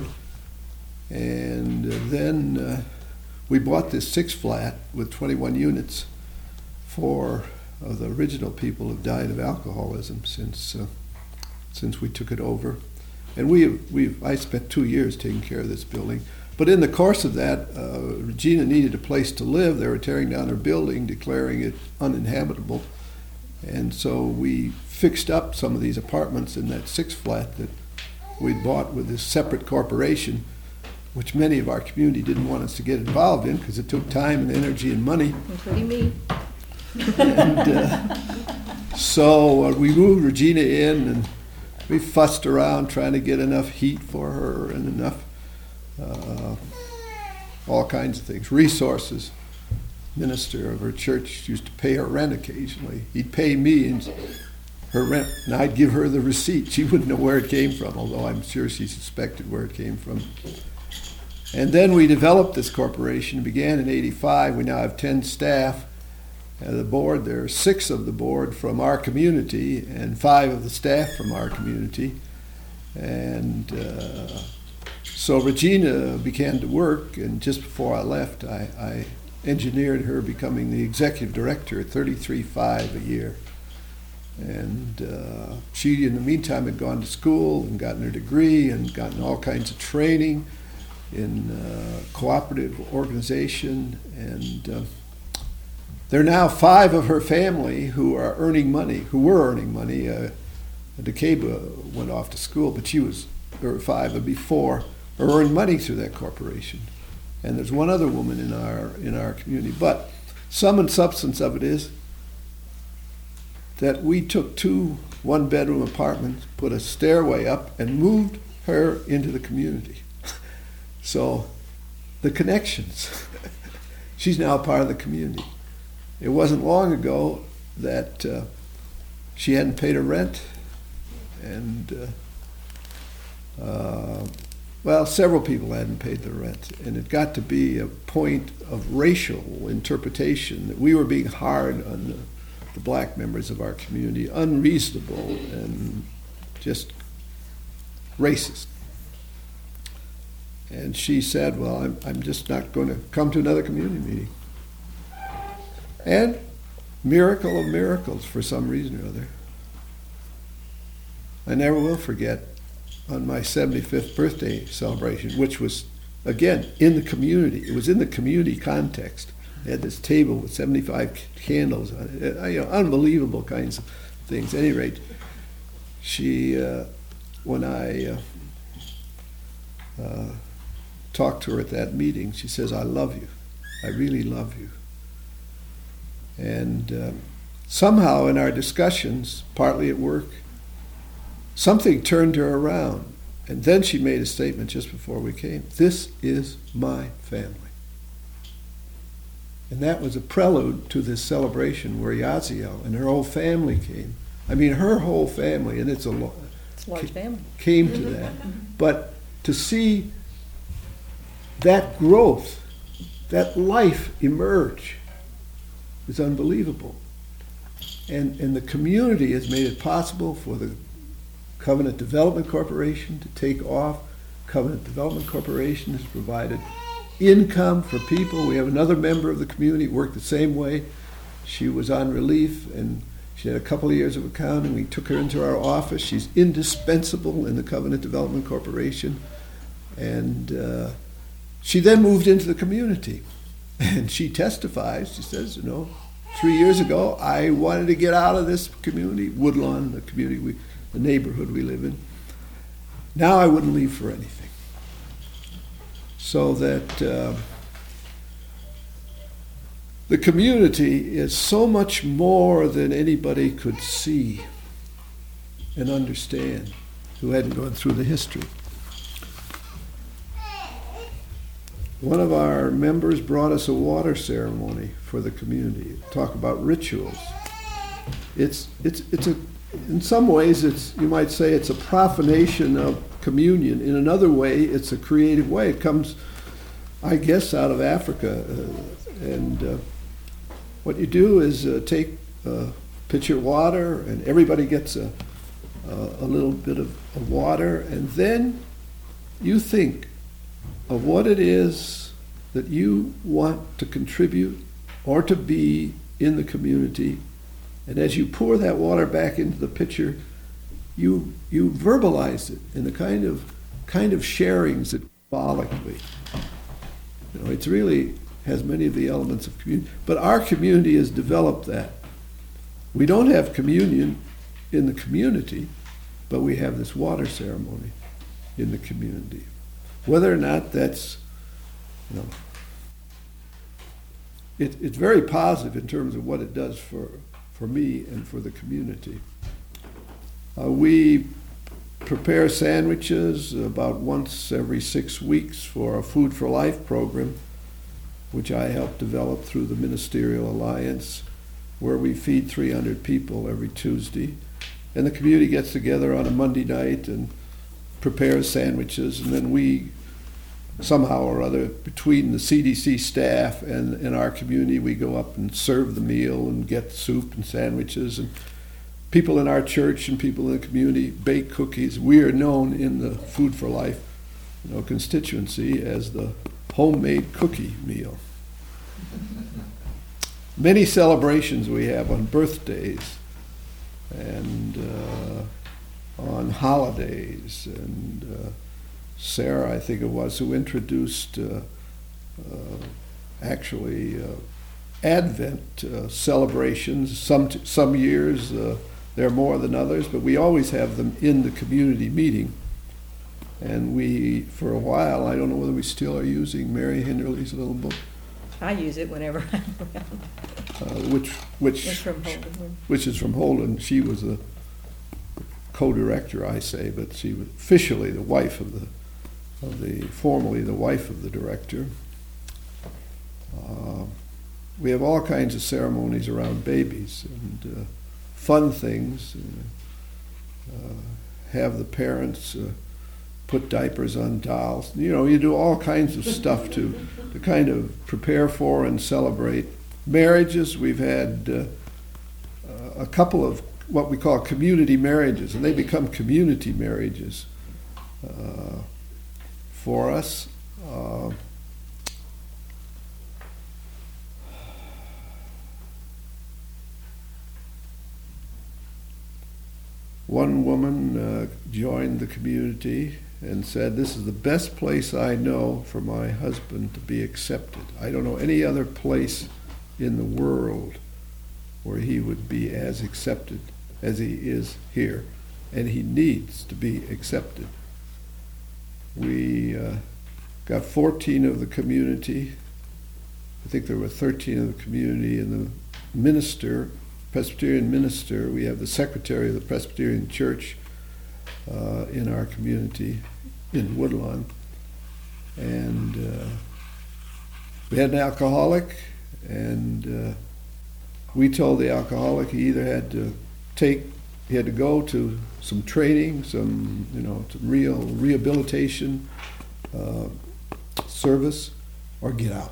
and uh, then uh, we bought this six flat with twenty-one units. Four of the original people have died of alcoholism since uh, since we took it over, and we we I spent two years taking care of this building. But in the course of that, uh, Regina needed a place to live. They were tearing down her building, declaring it uninhabitable. And so we fixed up some of these apartments in that six flat that we'd bought with this separate corporation, which many of our community didn't want us to get involved in because it took time and energy and money. Including me. And uh, so uh, we moved Regina in, and we fussed around trying to get enough heat for her and enough Uh, all kinds of things, resources. Minister of her church used to pay her rent occasionally. He'd pay me and her rent, and I'd give her the receipt. She wouldn't know where it came from, although I'm sure she suspected where it came from. And then we developed this corporation. It began in eighty-five. We now have ten staff. Uh, the board, there are six of the board from our community and five of the staff from our community. And uh, So Regina began to work, and just before I left, I, I engineered her becoming the executive director at thirty-three five a year. And uh, she, in the meantime, had gone to school and gotten her degree and gotten all kinds of training in uh, cooperative organization. And uh, there are now five of her family who are earning money, who were earning money. Uh, DeCaba went off to school, but she was, there were five before, or earn money through that corporation. And there's one other woman in our in our community. But sum and substance of it is that we took two one-bedroom apartments, put a stairway up, and moved her into the community. So the connections. She's now part of the community. It wasn't long ago that uh, she hadn't paid her rent, and uh, uh, well, several people hadn't paid their rent, and it got to be a point of racial interpretation that we were being hard on the, the black members of our community, unreasonable and just racist. And she said, well, I'm, I'm just not going to come to another community meeting. And miracle of miracles, for some reason or other, I never will forget, on my seventy-fifth birthday celebration, which was, again, in the community. It was in the community context. They had this table with seventy-five candles on it, you know, unbelievable kinds of things. At any rate, she, uh, when I uh, uh, talked to her at that meeting, she says, I love you. I really love you. And uh, somehow in our discussions, partly at work, something turned her around, and then she made a statement just before we came. This is my family. And that was a prelude to this celebration where Yaziel and her whole family came. I mean, her whole family, and it's a, lo- It's a large family. came to that. But to see that growth, that life emerge, is unbelievable. And, and the community has made it possible for the Covenant Development Corporation to take off. Covenant Development Corporation has provided income for people. We have another member of the community worked the same way. She was on relief, and she had a couple of years of accounting. We took her into our office. She's indispensable in the Covenant Development Corporation. And uh, she then moved into the community. And she testifies, she says, you know, three years ago, I wanted to get out of this community, Woodlawn, the community, we, the neighborhood we live in. Now I wouldn't leave for anything. So that uh, the community is so much more than anybody could see and understand who hadn't gone through the history. One of our members brought us a water ceremony for the community. Talk about rituals. It's it's it's a in some ways it's you might say it's a profanation of communion. In another way, it's a creative way. It comes, I guess, out of Africa. Uh, and uh, what you do is uh, take a pitcher of water, and everybody gets a a, a little bit of, of water, and then you think of what it is that you want to contribute or to be in the community. And as you pour that water back into the pitcher, you you verbalize it in the kind of kind of sharings that symbolically. You know, it's really has many of the elements of community. But our community has developed that. We don't have communion in the community, but we have this water ceremony in the community. Whether or not that's, you know, it, it's very positive in terms of what it does for, for me and for the community. Uh, we prepare sandwiches about once every six weeks for a Food for Life program, which I helped develop through the Ministerial Alliance, where we feed three hundred people every Tuesday. And the community gets together on a Monday night and prepares sandwiches, and then we somehow or other, between the C D C staff and, and our community, we go up and serve the meal and get soup and sandwiches. And people in our church and people in the community bake cookies. We are known in the Food for Life, you know, constituency as the homemade cookie meal. Many celebrations we have on birthdays and uh, on holidays, and uh, Sarah, I think it was, who introduced uh, uh, actually uh, Advent uh, celebrations. Some t- some years uh, they're more than others, but we always have them in the community meeting. And we, for a while, I don't know whether we still are using Mary Hinderly's little book. I use it whenever I'm around. Uh, which which It's from Holden. which is from Holden. She was a co-director, I say, but she was officially the wife of the of the formally the wife of the director. Uh, we have all kinds of ceremonies around babies and uh, fun things. Uh, uh, have the parents uh, put diapers on dolls. You know, you do all kinds of stuff to to kind of prepare for and celebrate marriages. We've had uh, uh, a couple of what we call community marriages, and they become community marriages uh, for us. Uh, one woman uh, joined the community and said, "This is the best place I know for my husband to be accepted. I don't know any other place in the world where he would be as accepted as he is here, and he needs to be accepted." We uh, got fourteen of the community. I think there were thirteen of the community, and the minister, Presbyterian minister, we have the secretary of the Presbyterian Church uh, in our community in Woodlawn. And uh, we had an alcoholic, and uh, we told the alcoholic he either had to take, he had to go to some training, some, you know, some real rehabilitation uh, service, or get out.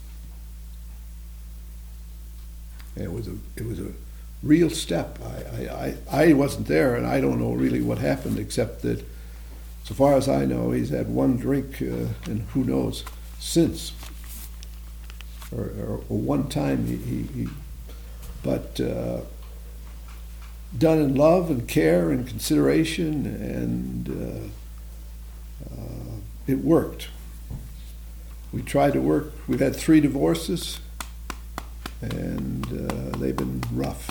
And it was a, it was a real step. I, I, I, I wasn't there, and I don't know really what happened, except that, so far as I know, he's had one drink, uh, and who knows since, or, or, or one time he, he, he but uh, done in love and care and consideration, and uh, uh, it worked. We tried to work. We've had three divorces, and uh, they've been rough.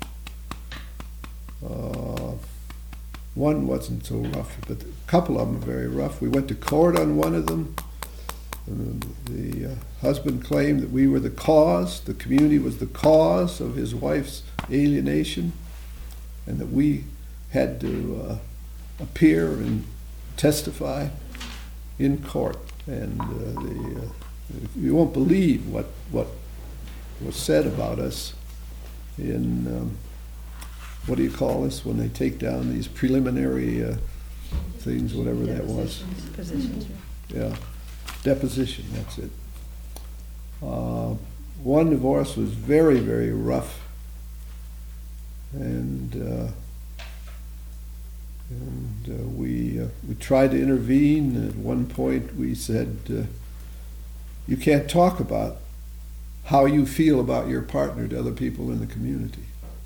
Uh, one wasn't so rough, but a couple of them are very rough. We went to court on one of them. And the uh, husband claimed that we were the cause, the community was the cause of his wife's alienation, and that we had to uh, appear and testify in court. And uh, the, uh, you won't believe what what was said about us in um, what do you call this when they take down these preliminary uh, things, whatever that was. Positions. Yeah, deposition. That's it. Uh, one divorce was very, very rough, and uh, and uh, we uh, we tried to intervene. At one point, we said, uh, "You can't talk about how you feel about your partner to other people in the community."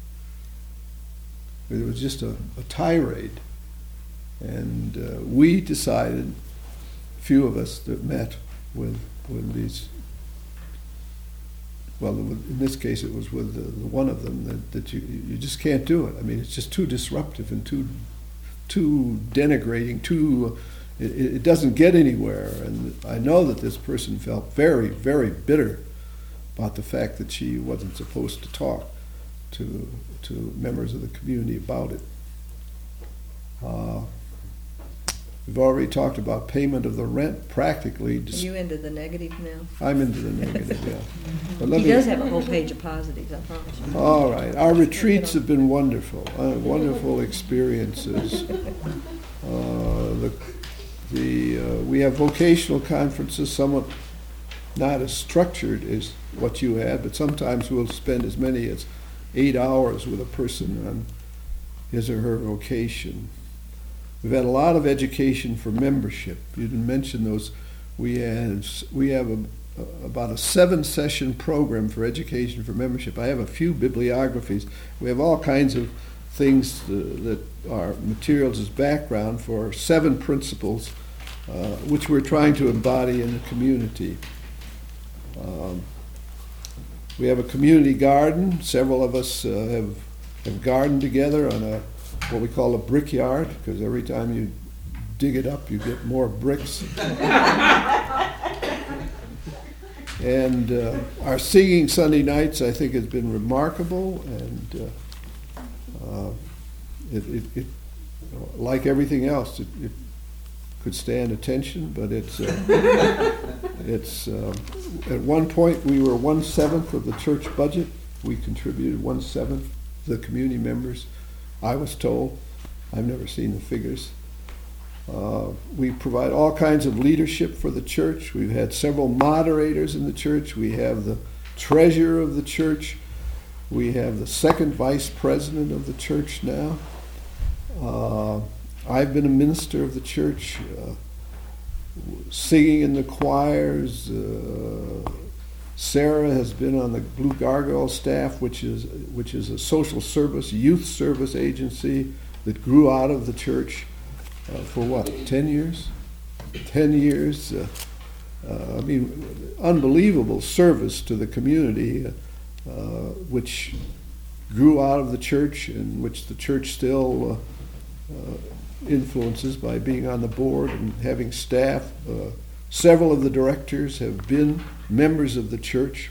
It was just a, a tirade, and uh, we decided, a few of us that met with with these. Well, in this case, it was with the, the one of them that, that you you just can't do it. I mean, it's just too disruptive and too too denigrating. Too, it, it doesn't get anywhere. And I know that this person felt very, very bitter about the fact that she wasn't supposed to talk to to members of the community about it. Uh, we've already talked about payment of the rent. Practically, Are just, you into the negative now? I'm into the negative. Yeah, but let He me- does have a whole page of positives, I promise you. All right. Our retreats have been wonderful, uh, wonderful experiences. Uh, the the uh, we have vocational conferences, somewhat not as structured as what you had, but sometimes we'll spend as many as eight hours with a person on his or her vocation. We've had a lot of education for membership. You didn't mention those. We have we have a about a seven-session program for education for membership. I have a few bibliographies. We have all kinds of things uh, that are materials as background for seven principles, uh, which we're trying to embody in the community. Um, we have a community garden. Several of us uh, have have gardened together on a what we call a brickyard, because every time you dig it up, you get more bricks. And uh, our singing Sunday nights, I think, has been remarkable, and uh, uh, it, it, it, like everything else, it, it could stand attention, but it's uh, it's uh, at one point we were one seventh of the church budget. We contributed one seventh to the community members. I was told. I've never seen the figures. Uh, we provide all kinds of leadership for the church. We've had several moderators in the church. We have the treasurer of the church. We have the second vice president of the church now. Uh, I've been a minister of the church, uh, singing in the choirs. Uh, Sarah has been on the Blue Gargoyle staff, which is which is a social service, youth service agency that grew out of the church. Uh, for what, ten years? ten years. Uh, uh, I mean, unbelievable service to the community, uh, which grew out of the church and which the church still uh, uh, influences by being on the board and having staff. Uh, several of the directors have been members of the church.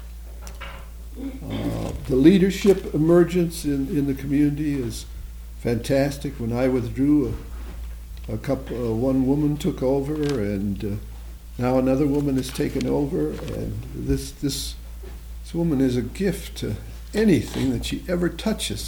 Uh, the leadership emergence in, in the community is fantastic. When I withdrew, a, a couple, uh, one woman took over, and uh, now another woman has taken over. And this this this woman is a gift to anything that she ever touches.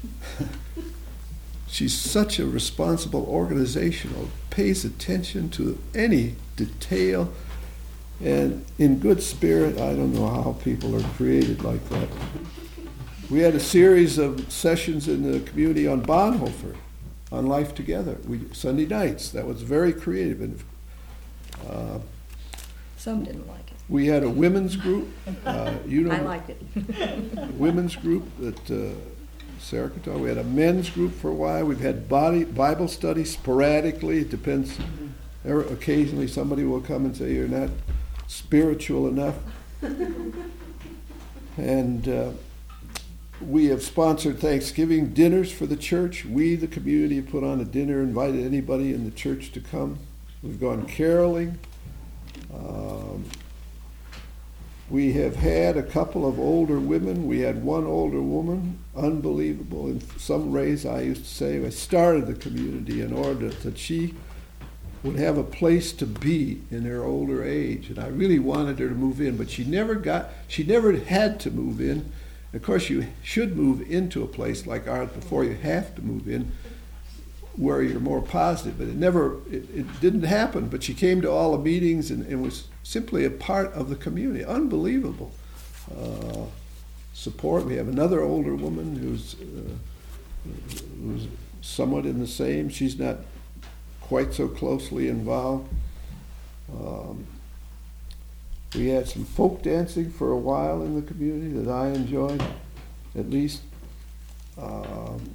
She's such a responsible organizational, pays attention to any detail, and in good spirit. I don't know how people are created like that. We had a series of sessions in the community on Bonhoeffer, on Life Together, we, Sunday nights. That was very creative. And uh, Some didn't like it. We had a women's group. Uh, you know, I liked it. women's group that uh, Sarah could talk. We had a men's group for a while. We've had body Bible study sporadically. It depends. There, occasionally somebody will come and say you're not spiritual enough. And uh, we have sponsored Thanksgiving dinners for the church. We, the community, have put on a dinner, invited anybody in the church to come. We've gone caroling. Um, we have had a couple of older women. We had one older woman, unbelievable. In some ways, I used to say, I started the community in order that she would have a place to be in her older age. And I really wanted her to move in, but she never got, she never had to move in. Of course, you should move into a place like ours before you have to move in, where you're more positive. But it never, it, it didn't happen. But she came to all the meetings and, and was simply a part of the community. Unbelievable uh, support. We have another older woman who's uh, who's somewhat in the same. She's not quite so closely involved. Um, we had some folk dancing for a while in the community that I enjoyed, at least. Um,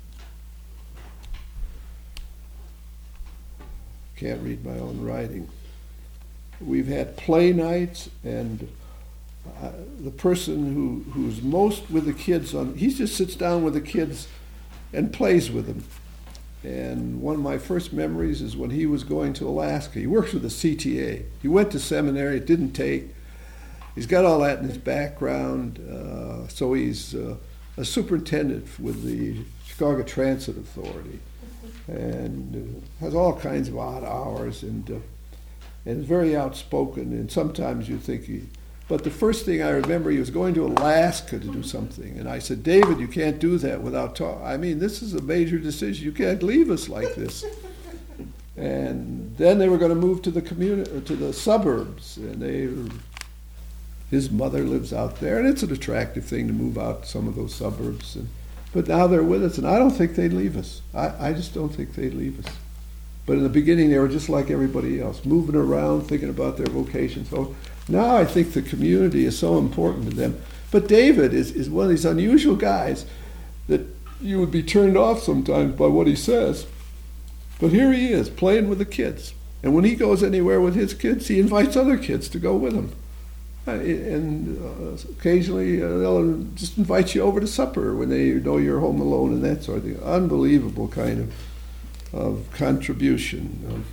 can't read my own writing. We've had play nights, and uh, the person who, who's most with the kids, on he just sits down with the kids and plays with them. And one of my first memories is when he was going to Alaska. He works with the C T A. He went to seminary, it didn't take. He's got all that in his background, uh, so he's uh, a superintendent with the Chicago Transit Authority, and uh, has all kinds of odd hours, and uh, and is very outspoken, and sometimes you think he, but the first thing I remember, he was going to Alaska to do something, and I said, David, you can't do that without talk. I mean, this is a major decision. You can't leave us like this. And then they were going to move to the community, to the suburbs, and they, his mother lives out there, and it's an attractive thing to move out to some of those suburbs. And, but now they're with us, and I don't think they'd leave us. I, I just don't think they'd leave us. But in the beginning, they were just like everybody else, moving around, thinking about their vocation. So now I think the community is so important to them. But David is, is one of these unusual guys that you would be turned off sometimes by what he says. But here he is, playing with the kids. And when he goes anywhere with his kids, he invites other kids to go with him. And uh, occasionally uh, they'll just invite you over to supper when they know you're home alone and that sort of thing. Unbelievable kind of of contribution.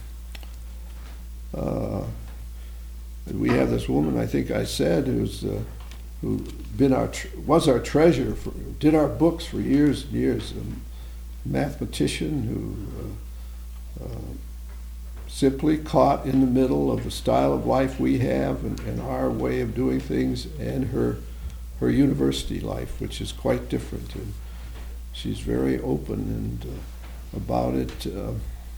Uh, and we have this woman, I think I said, who's uh, who been our tr- was our treasurer, for, did our books for years and years. A mathematician who uh, uh, simply caught in the middle of the style of life we have and, and our way of doing things, and her her university life, which is quite different. And she's very open and uh, about it. Uh,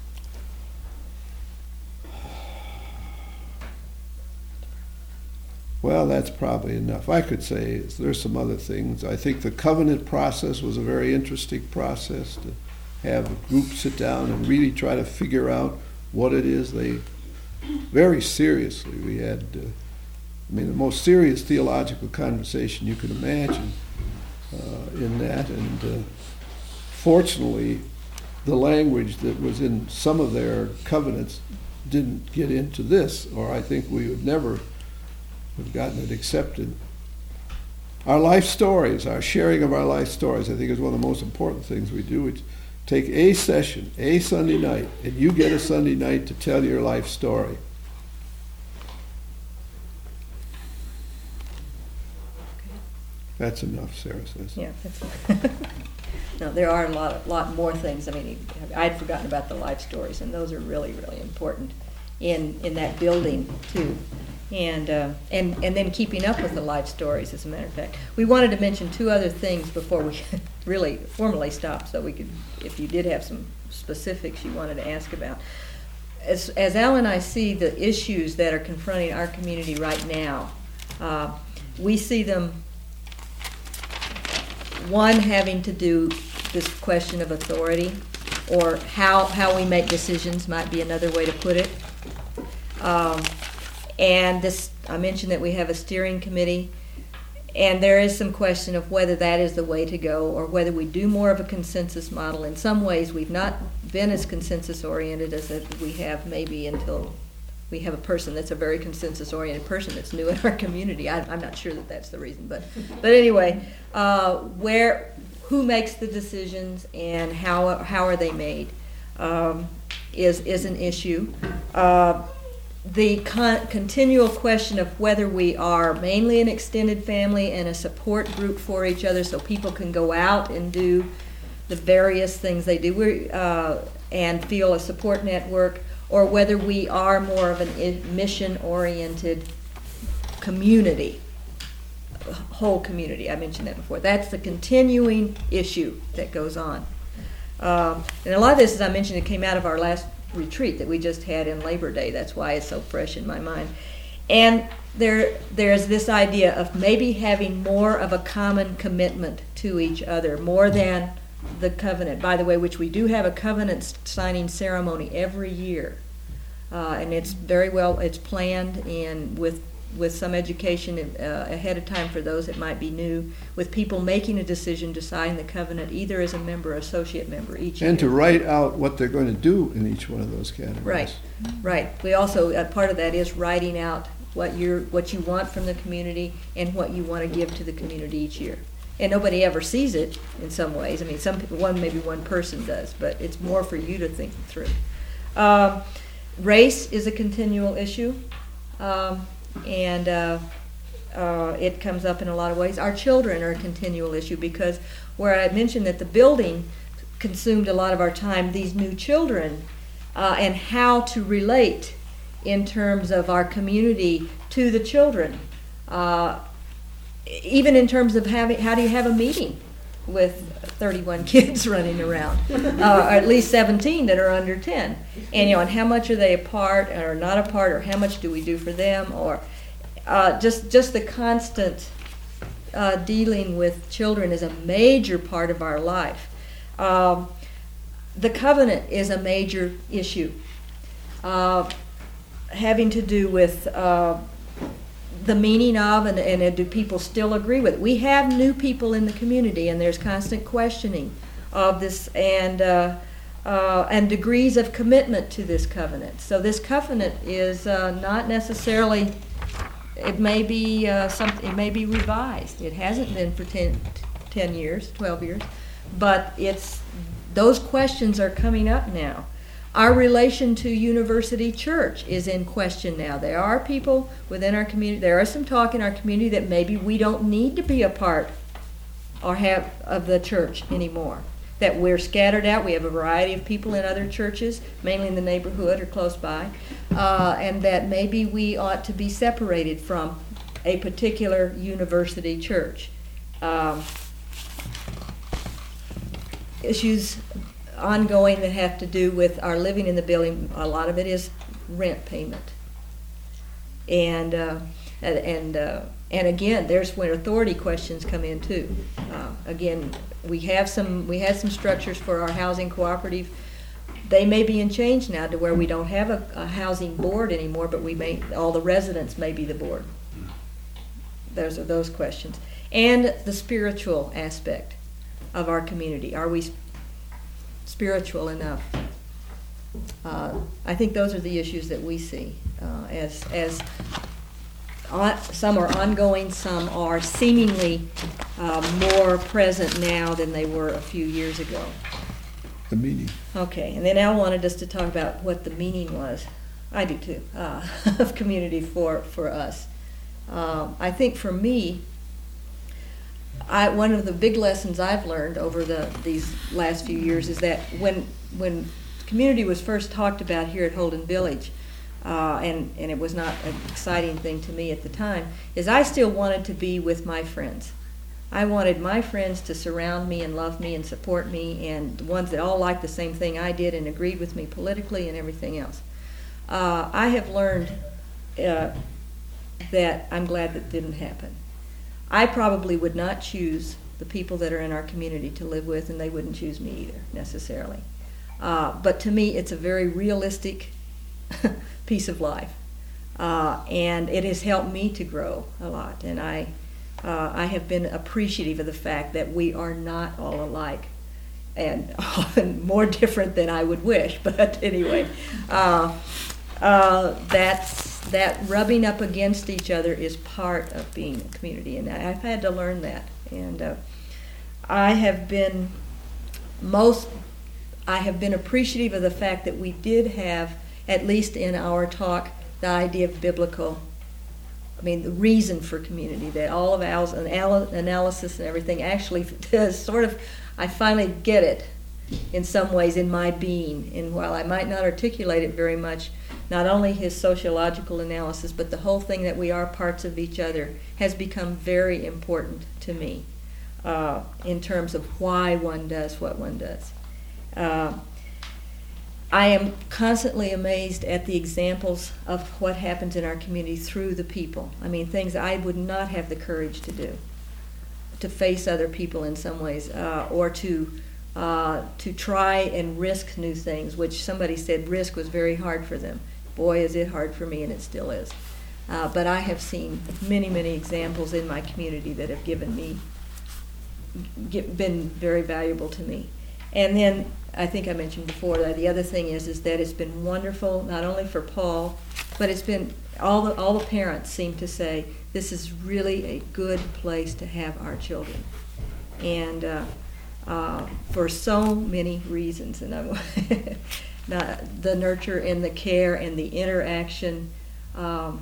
well, that's probably enough. I could say there's some other things. I think the covenant process was a very interesting process, to have a group sit down and really try to figure out what it is they, very seriously, we had, uh, I mean, the most serious theological conversation you can imagine uh, in that, and uh, fortunately, the language that was in some of their covenants didn't get into this, or I think we would never have gotten it accepted. Our life stories, our sharing of our life stories, I think is one of the most important things we do. It's take a session, a Sunday night, and you get a Sunday night to tell your life story. That's enough, Sarah says. Yeah, that's no, there are a lot, lot more things. I mean, I'd forgotten about the life stories, and those are really, really important in in that building too, and uh, and and then keeping up with the life stories. As a matter of fact, we wanted to mention two other things before we really formally stop, so we could, if you did have some specifics you wanted to ask about. As as Al and I see the issues that are confronting our community right now, uh, we see them. One having to do this question of authority, or how how we make decisions might be another way to put it. Um, And this, I mentioned that we have a steering committee, and there is some question of whether that is the way to go or whether we do more of a consensus model. In some ways, we've not been as consensus-oriented as that we have maybe until we have a person that's a very consensus-oriented person that's new in our community. I, I'm not sure that that's the reason, but but anyway, uh, where who makes the decisions and how how are they made um, is is an issue. Uh, the con- continual question of whether we are mainly an extended family and a support group for each other, so people can go out and do the various things they do we, uh, and feel a support network, or whether we are more of a mission-oriented community, whole community. I mentioned that before. That's the continuing issue that goes on. Um, and a lot of this, as I mentioned, it came out of our last retreat that we just had in Labor Day. That's why it's so fresh in my mind. And there, there's this idea of maybe having more of a common commitment to each other, more than the covenant, by the way, which we do have a covenant signing ceremony every year. Uh, and it's very well, it's planned and with with some education uh, ahead of time for those that might be new, with people making a decision to sign the covenant either as a member or associate member each year. And to write out what they're going to do in each one of those categories. Right, right. We also, uh, part of that is writing out what you're, what you want from the community and what you want to give to the community each year. And nobody ever sees it in some ways. I mean, some people, one maybe one person does, but it's more for you to think through. Um, race is a continual issue. Um, And uh, uh, it comes up in a lot of ways. Our children are a continual issue because where I mentioned that the building consumed a lot of our time, these new children uh, and how to relate in terms of our community to the children. Uh, even in terms of having, how do you have a meeting with thirty-one kids running around, uh, or at least seventeen that are under ten, and you know, and how much are they apart or not apart, or how much do we do for them, or uh, just just the constant uh, dealing with children is a major part of our life. Um, the covenant is a major issue, uh, having to do with Uh, the meaning of, and, and do people still agree with it? We have new people in the community, and there's constant questioning of this, and uh, uh, and degrees of commitment to this covenant. So this covenant is uh, not necessarily. It may be uh, something. It may be revised. It hasn't been for ten, ten years, twelve years, but it's those questions are coming up now. Our relation to University Church is in question now. There are people within our community, there are some talk in our community that maybe we don't need to be a part or have of the church anymore. That we're scattered out. We have a variety of people in other churches, mainly in the neighborhood or close by, uh, and that maybe we ought to be separated from a particular university church. Um, issues ongoing that have to do with our living in the building. A lot of it is rent payment, and uh, and and, uh, and again, there's when authority questions come in too. Uh, again, we have some we had some structures for our housing cooperative. They may be in change now to where we don't have a, a housing board anymore, but we may all the residents may be the board. Those are those questions, and the spiritual aspect of our community. Are we spiritual enough? Uh, I think those are the issues that we see uh, as as on, some are ongoing, some are seemingly uh, more present now than they were a few years ago. The meaning. Okay, and then Al wanted us to talk about what the meaning was. I do too, uh, of community for for us. Um, I think for me, I, one of the big lessons I've learned over the these last few years is that when when community was first talked about here at Holden Village, uh, and, and it was not an exciting thing to me at the time, is I still wanted to be with my friends. I wanted my friends to surround me and love me and support me, and the ones that all liked the same thing I did and agreed with me politically and everything else. Uh, I have learned uh, that I'm glad that didn't happen. I probably would not choose the people that are in our community to live with, and they wouldn't choose me either, necessarily. Uh, but to me, it's a very realistic piece of life. Uh, and it has helped me to grow a lot. And I, uh, I have been appreciative of the fact that we are not all alike, and often more different than I would wish. But anyway, uh, uh, that's, that rubbing up against each other is part of being a community, and I've had to learn that. And uh, I have been most, I have been appreciative of the fact that we did have, at least in our talk, the idea of biblical, I mean, the reason for community, that all of Al's anal- analysis and everything actually does sort of, I finally get it in some ways in my being. And while I might not articulate it very much, not only his sociological analysis, but the whole thing that we are parts of each other has become very important to me uh, in terms of why one does what one does. Uh, I am constantly amazed at the examples of what happens in our community through the people. I mean, things I would not have the courage to do, to face other people in some ways, uh, or to uh, to try and risk new things, which somebody said risk was very hard for them. Boy, is it hard for me, and it still is. Uh, but I have seen many, many examples in my community that have given me, get, been very valuable to me. And then I think I mentioned before that the other thing is is that it's been wonderful not only for Paul, but it's been all the all the parents seem to say this is really a good place to have our children, and uh, uh, for so many reasons. And I'm the nurture and the care and the interaction um,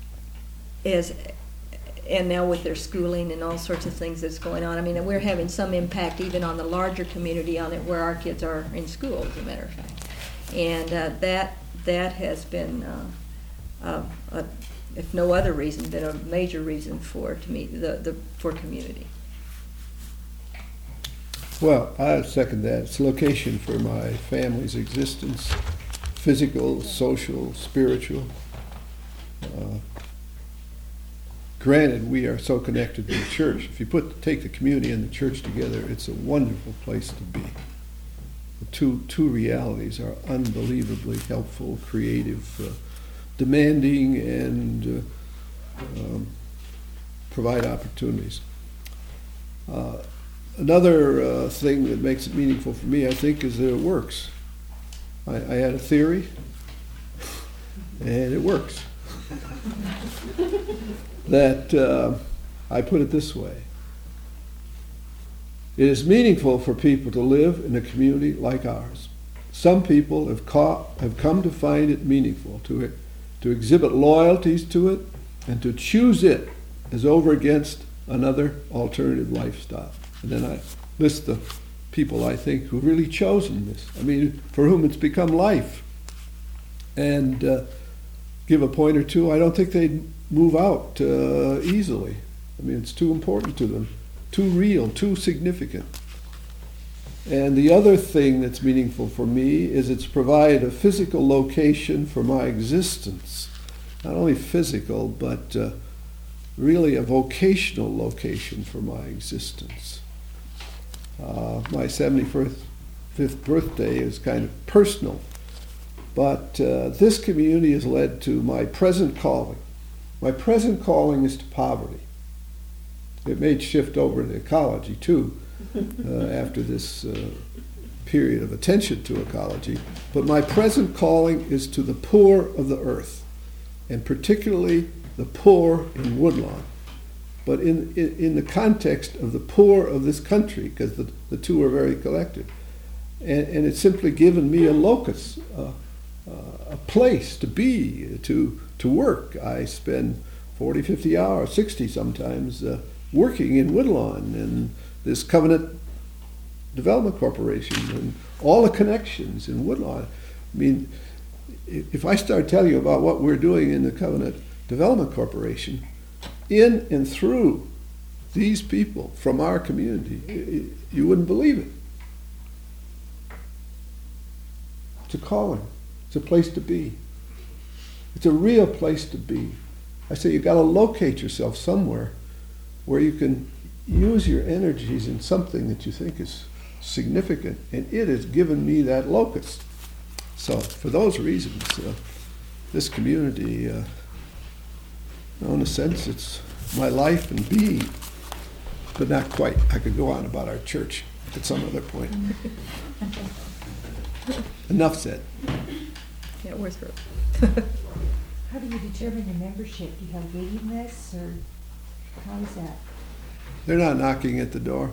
is. And now with their schooling and all sorts of things that's going on, I mean, we're having some impact even on the larger community on it where our kids are in school, as a matter of fact. And uh, that that has been, uh, uh, a, if no other reason, been a major reason for to me the, the for community. Well, I second that. It's location for my family's existence, physical, social, spiritual. Uh, Granted, we are so connected to the church. If you put take the community and the church together, it's a wonderful place to be. The two two realities are unbelievably helpful, creative, uh, demanding, and uh, um, provide opportunities. Uh, another uh, thing that makes it meaningful for me, I think, is that it works. I, I had a theory, and it works. That uh, I put it this way. It is meaningful for people to live in a community like ours. Some people have, caught, have come to find it meaningful, to, it, to exhibit loyalties to it, and to choose it as over against another alternative lifestyle. And then I list the people I think who've really chosen this. I mean, for whom it's become life. And uh, give a point or two, I don't think they'd move out uh, easily. I mean, it's too important to them, too real, too significant. And the other thing that's meaningful for me is it's provide a physical location for my existence. Not only physical, but uh, really a vocational location for my existence. Uh, my seventy-fifth birthday is kind of personal, but uh, this community has led to my present calling. My present calling is to poverty. It may shift over to ecology too uh, after this uh, period of attention to ecology, but my present calling is to the poor of the earth, and particularly the poor in Woodlawn, but in, in, in the context of the poor of this country, because the, the two are very connected. And, and it's simply given me a locus, uh, uh, a place to be, to to work. I spend forty, fifty hours, sixty sometimes, uh, working in Woodlawn and this Covenant Development Corporation and all the connections in Woodlawn. I mean, if I start telling you about what we're doing in the Covenant Development Corporation, in and through these people from our community, you wouldn't believe it. It's a calling. It's a place to be. It's a real place to be. I say you've got to locate yourself somewhere where you can use your energies in something that you think is significant, and it has given me that locus. So for those reasons, uh, this community uh, know, in a sense, it's my life and being, but not quite. I could go on about our church at some other point. Enough said. Yeah, Worthrope. How do you determine your membership? Do you have waiting lists, or how is that? They're not knocking at the door.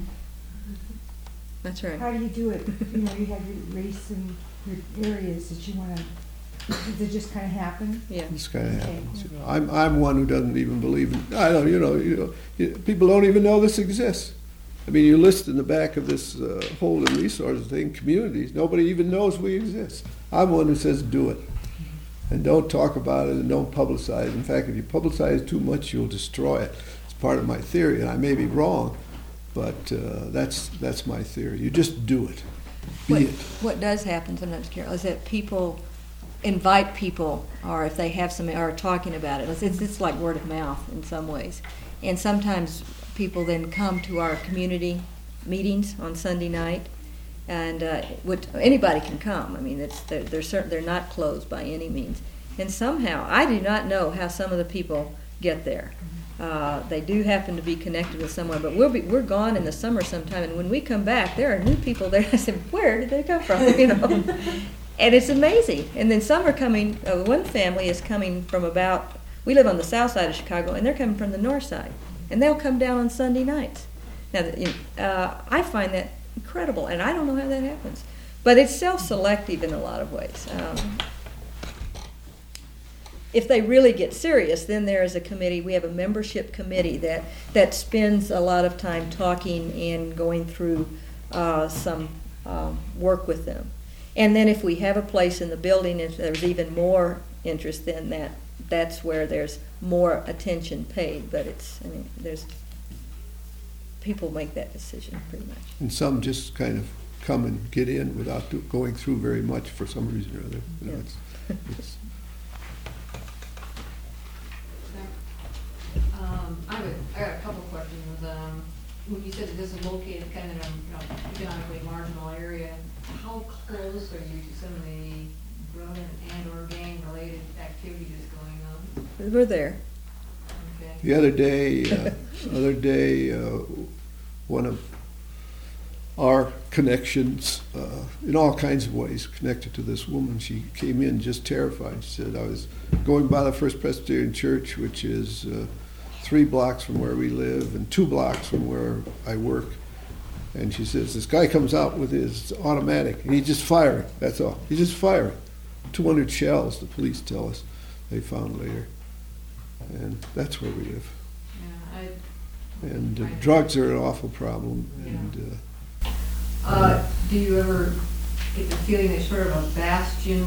That's right. How do you do it? You know, you have your race and your areas that you want to, does it just kind of happen? Yeah. This kind of Okay. happens. You know. I'm I'm one who doesn't even believe in. I don't. You know. You know. you- People don't even know this exists. I mean, you list in the back of this uh, Holden Resources thing, communities. Nobody even knows we exist. I'm one who says do it, and don't talk about it and don't publicize. In fact, if you publicize too much, you'll destroy it. It's part of my theory, and I may be wrong, but uh, that's that's my theory. You just do it. Be What, it. what does happen sometimes, Carol, is that people invite people, or if they have some, are talking about it. It's, it's like word of mouth in some ways. And sometimes people then come to our community meetings on Sunday night, and uh, would, anybody can come. I mean, it's, they're, they're, certain, they're not closed by any means. And somehow, I do not know how some of the people get there. Uh, they do happen to be connected with someone, but we'll be, we're gone in the summer sometime, and when we come back, there are new people there. I said, where did they come from? You know, and it's amazing. And then some are coming. Uh, one family is coming from about. We live on the south side of Chicago, and they're coming from the north side, and they'll come down on Sunday nights. Now, uh, I find that incredible, and I don't know how that happens, but it's self-selective in a lot of ways. Um, If they really get serious, then there is a committee. We have a membership committee that, that spends a lot of time talking and going through uh, some um, work with them. And then if we have a place in the building, if there's even more interest in that, that's where there's more attention paid. But it's, I mean, there's, people make that decision pretty much. And some just kind of come and get in without do, going through very much for some reason or other. You know, Yeah. it's, it's, Um, I have a, I got a couple questions. Um, when you said that this is located kind of in a, you know, economically marginal area, how close are you to some of the drug and or gang related activities going on? We're there. Okay. the other day, uh, other day, uh, one of our connections, uh, in all kinds of ways, connected to this woman. She came in just terrified. She said, I was going by the First Presbyterian Church, which is uh, three blocks from where we live and two blocks from where I work. And she says, this guy comes out with his automatic, and he's just firing, that's all. He's just firing. two hundred shells, the police tell us, they found later. And that's where we live. Yeah, I, And uh, drugs are an awful problem. And uh, uh, do you ever get the feeling that sort of a bastion,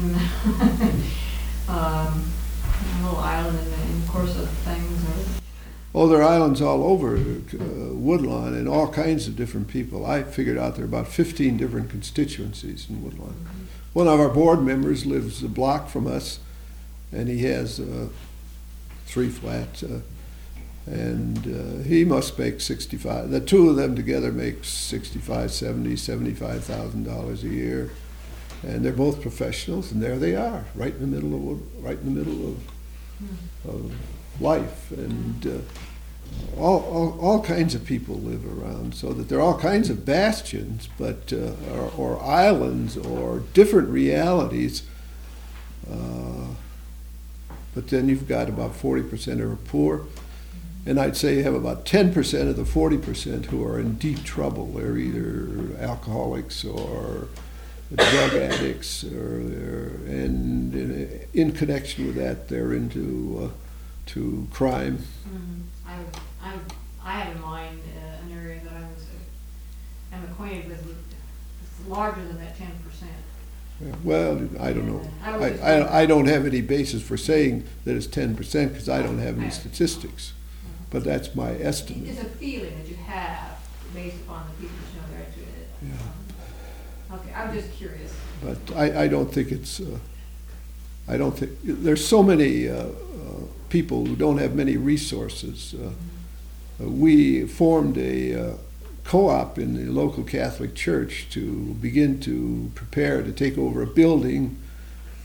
um, a little island in the, in the course of things, or? oh, there are islands all over uh, Woodlawn, and all kinds of different people. I figured out there are about fifteen different constituencies in Woodlawn. Mm-hmm. One of our board members lives a block from us, and he has uh, three flats, uh, and uh, he must make sixty-five. The two of them together make sixty-five, seventy, seventy-five thousand dollars a year, and they're both professionals, and there they are, right in the middle of Wood- right in the middle of, of life, and uh, all, all all kinds of people live around, so that there are all kinds of bastions, but uh, or, or islands or different realities. Uh, but then you've got about forty percent who are poor, and I'd say you have about ten percent of the forty percent who are in deep trouble. They're either alcoholics or drug addicts, or they're, and in, in connection with that, they're into uh, to crime. Mm-hmm. I, would- I, would- I have in mind uh, an area that I was, uh, am acquainted with, it's larger than that ten percent. Yeah, well, I don't know. I I, was just- I, I don't have any basis for saying that it's ten percent because I don't have any statistics, but that's my It's estimate. a feeling that you have based upon the people that you know there to it. Yeah. Okay, I'm just curious. But I, I don't think it's, uh, I don't think, there's so many uh, uh, people who don't have many resources. Uh, uh, we formed a uh, co-op in the local Catholic Church to begin to prepare to take over a building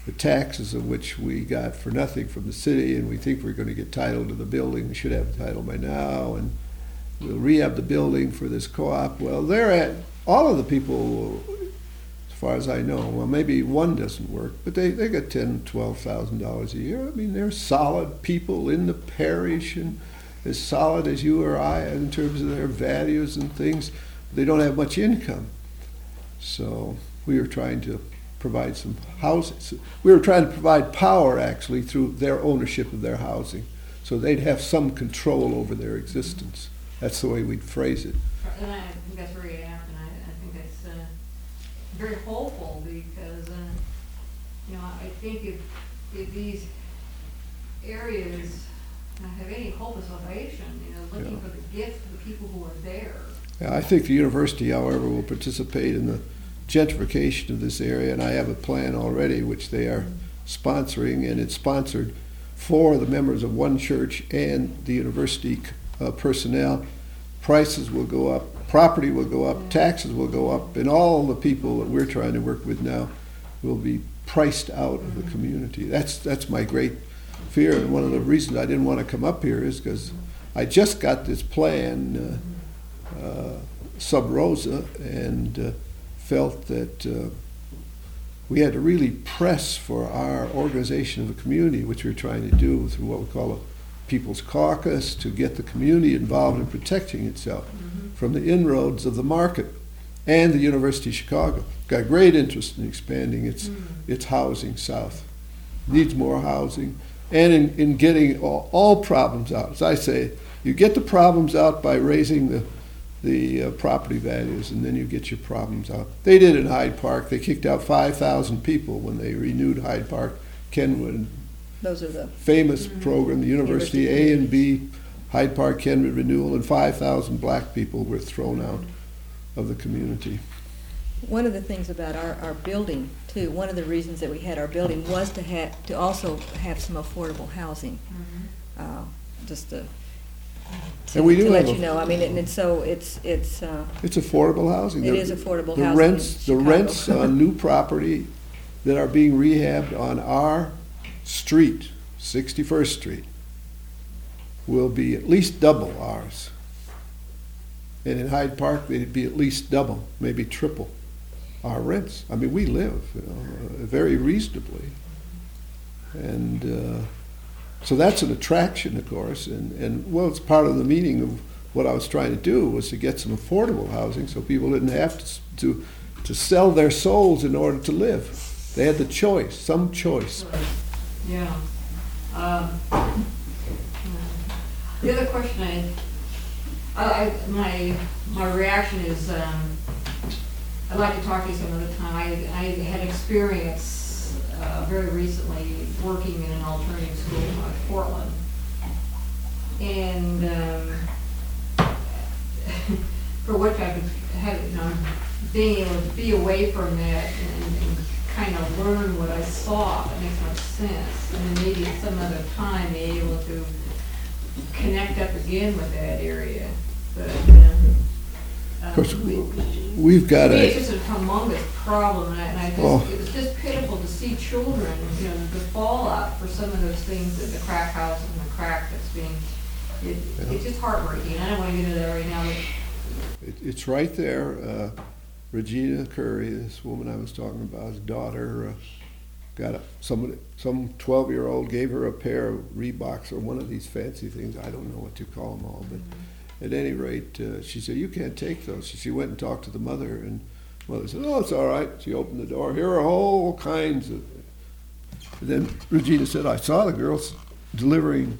the taxes of which we got for nothing from the city, and we think we're going to get title to the building. We should have the title by now, and we'll rehab the building for this co-op. Well, they're at, all of the people, as far as I know, well, maybe one doesn't work, but they, they get ten, twelve thousand dollars a year. I mean, they're solid people in the parish, and as solid as you or I in terms of their values and things. They don't have much income. So we were trying to provide some housing. We were trying to provide power, actually, through their ownership of their housing. So they'd have some control over their existence. That's the way we'd phrase it. And I think that's very apt, and I, I think that's uh, very hopeful because, uh, you know, I think if, if these areas have any hope of salvation, you know, looking Yeah. for the gift of the people who are there. Yeah, I think the university, however, will participate in the gentrification of this area, and I have a plan already which they are sponsoring, and it's sponsored for the members of one church and the university uh, personnel. Prices will go up, property will go up, taxes will go up, and all the people that we're trying to work with now will be priced out of the community. That's that's my great fear, and one of the reasons I didn't want to come up here is because I just got this plan uh, uh, sub rosa, and uh, felt that uh, we had to really press for our organization of the community, which we're trying to do through what we call a People's Caucus, to get the community involved in protecting itself mm-hmm. from the inroads of the market. And the University of Chicago got great interest in expanding its mm. its housing south. Needs more housing, and in, in getting all, all problems out. As I say, you get the problems out by raising the the uh, property values, and then you get your problems out. They did in Hyde Park. They kicked out five thousand people when they renewed Hyde Park, Kenwood. Those are the famous mm-hmm. program, the University, University A and B, Hyde Park, Kenwood renewal, and five thousand black people were thrown out of the community. One of the things about our, our building, too, one of the reasons that we had our building was to have, to also have some affordable housing. Mm-hmm. uh, just to, to, and we do to let have you know, I mean, and, and so it's, it's, uh, it's affordable housing. it the, is affordable the housing rents, in The Chicago. rents on new property that are being rehabbed on our street, sixty-first Street, will be at least double ours. And in Hyde Park, they'd be at least double, maybe triple our rents. I mean, we live, you know, uh, very reasonably. And uh, so that's an attraction, of course. And, and, well, it's part of the meaning of what I was trying to do was to get some affordable housing so people didn't have to, to, to sell their souls in order to live. They had the choice, some choice. Yeah. Um, the other question I, I, I my my reaction is um, I'd like to talk to you some other time. I I had experience uh, very recently working in an alternative school in Portland, and um, for which I could have you know being able to be away from that and, and kind of learn what I saw, if it makes much sense, and then maybe at some other time be able to connect up again with that area. But, you know, um, Of course, we, we've got to me, a... it's just a humongous problem, and I, and I just, Oh. it was just pitiful to see children, you know, the fallout for some of those things, that the crack house and the crack that's being, it, Yeah. it's just heartbreaking. I don't want to get into that right now, but It, it's right there. Uh, Regina Curry, this woman I was talking about, his daughter, uh, got a, somebody, some twelve-year-old gave her a pair of Reeboks or one of these fancy things. I don't know what you call them all, but mm-hmm. at any rate, uh, she said, "You can't take those." So she went and talked to the mother, and the mother said, "Oh, it's all right." She opened the door. Here are all kinds of. And then Regina said, "I saw the girls delivering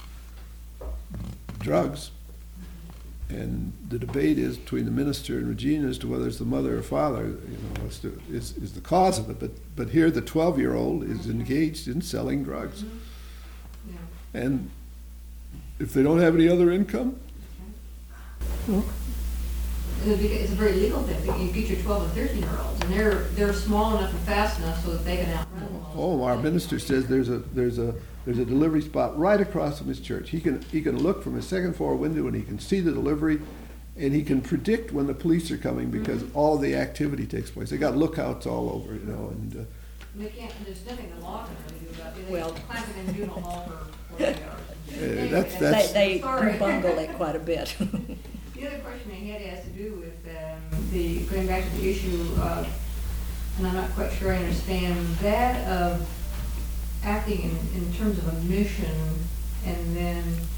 drugs." And the debate is between the minister and Regina as to whether it's the mother or father, you know, is, to, is, is the cause of it. But but here the twelve-year-old is engaged in selling drugs, yeah. and if they don't have any other income, well, it's a very legal thing. You get your twelve and thirteen year olds, and they're they're small enough and fast enough so that they can outrun them. oh, our minister says there's a there's a there's a delivery spot right across from his church. He can he can look from his second floor window and he can see the delivery, and he can predict when the police are coming because mm-hmm. all of the activity takes place. They got lookouts all over, you know, and uh, They can't, there's nothing the law can really do about it. They Well- can clamp it in the juvenile hall for forty hours. Uh, that's- They, that's- they Sorry. do bungle it quite a bit. The other question I had has to do with um, the, going back to the issue of, and I'm not quite sure I understand, that of acting in, in terms of a mission and then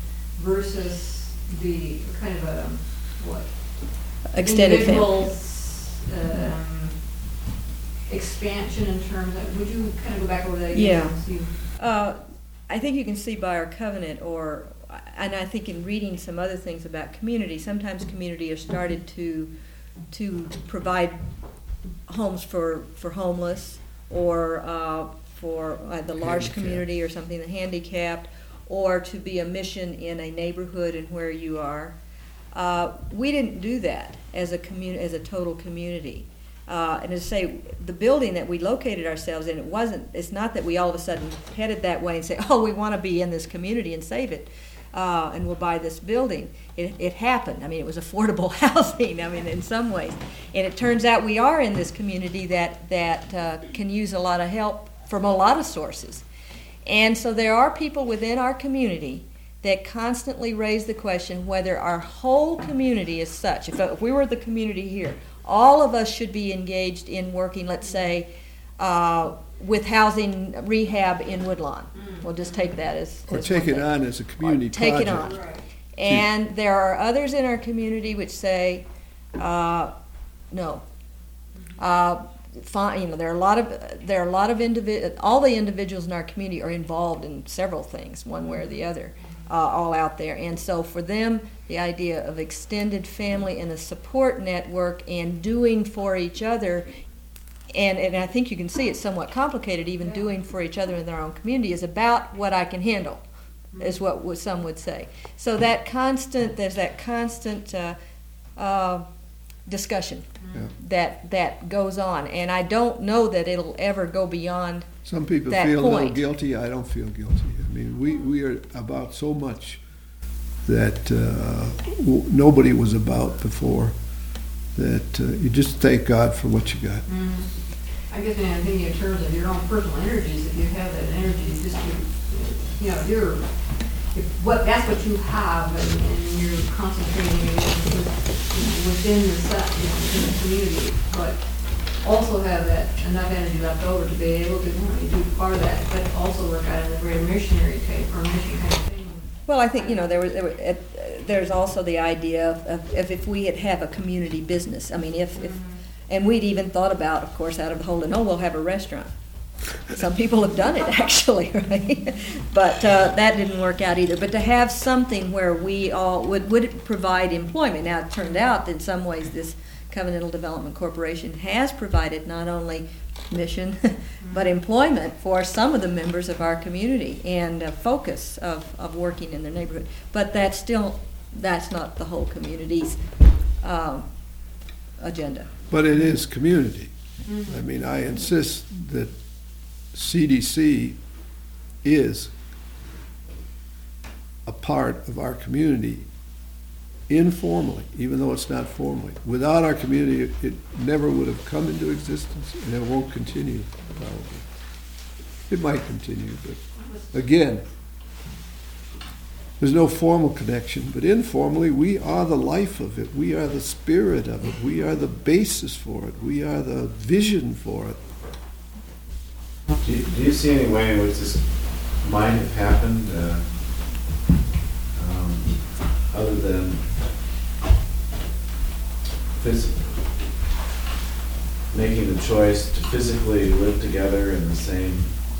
versus the kind of a, what? Extended family. Individuals, um, expansion in terms of, would you kind of go back over that again? Yeah. and see- Uh, I think you can see by our covenant, or, and I think in reading some other things about community, sometimes community has started to, to provide homes for, for homeless, or uh, for uh, the large Handicapped. community or something, the handicapped, or to be a mission in a neighborhood and where you are. Uh, we didn't do that as a community, as a total community. Uh, and to say, the building that we located ourselves in, it wasn't, it's not that we all of a sudden headed that way and say, oh, we want to be in this community and save it, uh, and we'll buy this building. It, it happened. I mean, it was affordable housing, I mean, in some ways. And it turns out we are in this community that, that uh, can use a lot of help from a lot of sources. And so there are people within our community that constantly raise the question whether our whole community is such. If, if we were the community here, all of us should be engaged in working, let's say, uh, with housing rehab in Woodlawn. We'll just take that as, Or as take one it thing. on as a community Or take it project. on. Right. And there are others in our community which say, uh, no. Uh, fine, you know, there are a lot of there are a lot of individ all the individuals in our community are involved in several things, one way or the other, uh, all out there. And so for them, the idea of extended family and a support network and doing for each other, and, and I think you can see it's somewhat complicated, even doing for each other in their own community, is about what I can handle, is what would- some would say. So that constant, there's that constant uh, uh, discussion Yeah. that that goes on, and I don't know that it'll ever go beyond. Some people that feel no point. guilty. I don't feel guilty. I mean, we, we are about so much that uh, w- nobody was about before, that uh, you just thank God for what you got. Mhm. I guess when I'm thinking in terms of your own personal energies, if you have that energy, just to, you know, you're, if what, that's what you have, and, and you're concentrating it within the set, you know, within the community, but also have that enough energy left over to be able to, you know, you do part of that, but also work out in a very missionary type or mission kind of thing. Well, I think, you know, there was, there were, uh, there's also the idea of, of if, if we had have a community business. I mean, if, if, and we'd even thought about, of course, out of Holden, oh, we'll have a restaurant. Some people have done it, actually, right? But uh, that didn't work out either. But to have something where we all would, would provide employment. Now, it turned out that in some ways this Covenantal Development Corporation has provided not only mission, but employment for some of the members of our community and a focus of, of working in their neighborhood. But that's still, that's not the whole community's uh, agenda. But it is community. I mean, I insist that C D C is a part of our community informally, even though it's not formally. Without our community, it- it never would have come into existence, and it won't continue, probably. It might continue, but again, there's no formal connection, but informally, we are the life of it. We are the spirit of it. We are the basis for it. We are the vision for it. Do you, do you see any way in which this might have happened, uh, um, other than phys- making the choice to physically live together in the same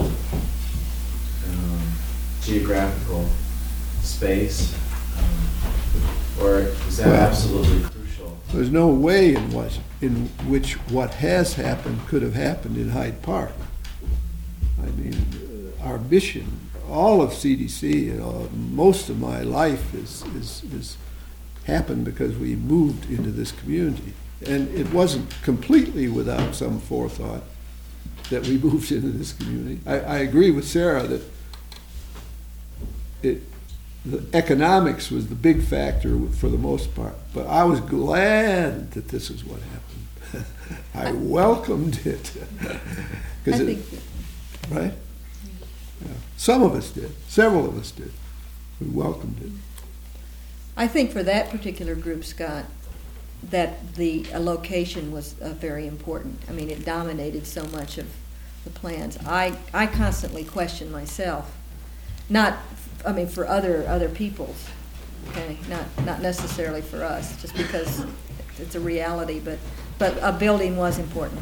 um, geographical space? Um, or is that Well- absolutely crucial? There's no way in which, in which what has happened could have happened in Hyde Park. I mean, uh, our mission, all of C D C, you know, most of my life is, is, is happened because we moved into this community. And it wasn't completely without some forethought that we moved into this community. I, I agree with Sarah that it, the economics was the big factor for the most part. But I was glad that this is what happened. I welcomed it. I 'Cause it- think, right? Yeah. Some of us did. Several of us did. We welcomed it. I think for that particular group, Scott, that the uh, location was uh, very important. I mean, it dominated so much of the plans. I, I constantly question myself, not, I mean, for other, other people's, okay, not, not necessarily for us, just because it's a reality, but, but a building was important.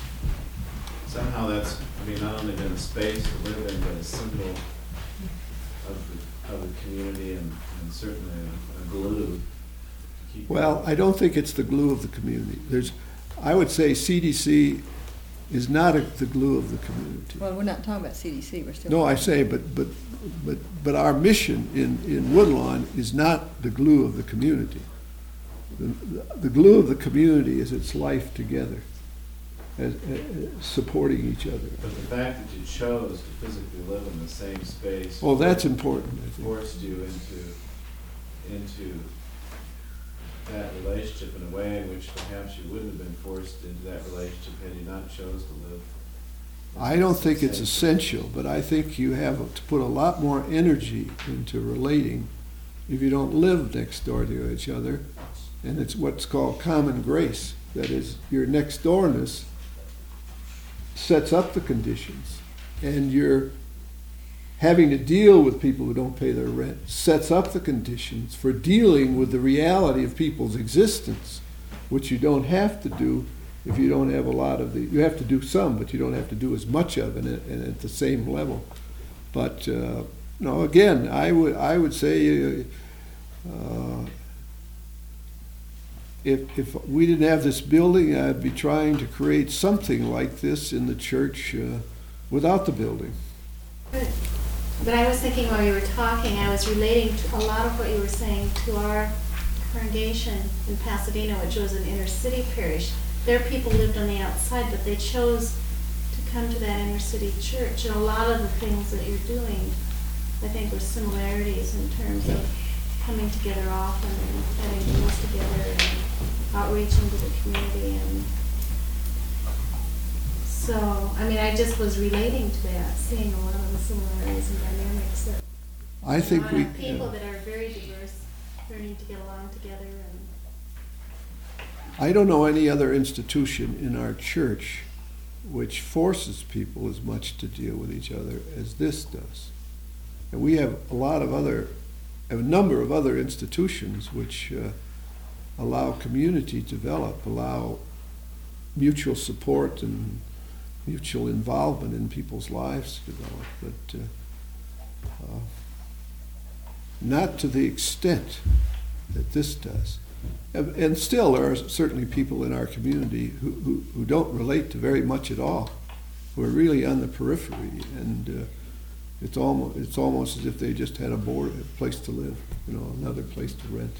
Somehow that's, I mean, not only been a space to live in, but a symbol of the, of the community and, and certainly a, a glue to keep. Well, I don't think it's the glue of the community. There's, I would say C D C is not a, the glue of the community. Well, we're not talking about C D C, we're still. No, I say, but, but, but, but our mission in, in Woodlawn is not the glue of the community. The, the glue of the community is its life together, as, as supporting each other. But the fact that you chose to physically live in the same space. Oh, that's important, I think. Forced you into, into that relationship in a way in which perhaps you wouldn't have been forced into that relationship had you not chose to live. I don't think it's essential, but I think you have to put a lot more energy into relating if you don't live next door to each other. And it's what's called common grace. That is, your next doorness sets up the conditions, and you're having to deal with people who don't pay their rent sets up the conditions for dealing with the reality of people's existence, which you don't have to do if you don't have a lot of the, you have to do some, but you don't have to do as much of it and at the same level. But, uh, no, again, I would, I would say, uh, if, if we didn't have this building, I'd be trying to create something like this in the church uh, without the building. But, but I was thinking while you were talking, I was relating to a lot of what you were saying to our congregation in Pasadena, which was an inner city parish. Their people lived on the outside, but they chose to come to that inner city church. And a lot of the things that you're doing, I think, were similarities in terms of coming together often and having meals together and outreaching to the community. And so, I mean, I just was relating to that, seeing a lot of the similarities and dynamics that I think a lot we. of people yeah. that are very diverse, learning to get along together. And I don't know any other institution in our church which forces people as much to deal with each other as this does. And we have a lot of other, have a number of other institutions which uh, allow community to develop, allow mutual support and mutual involvement in people's lives to develop, but uh, uh, not to the extent that this does. And, and still, there are certainly people in our community who, who, who don't relate to very much at all, who are really on the periphery, and uh, it's almost it's almost as if they just had a board, a place to live, you know, another place to rent.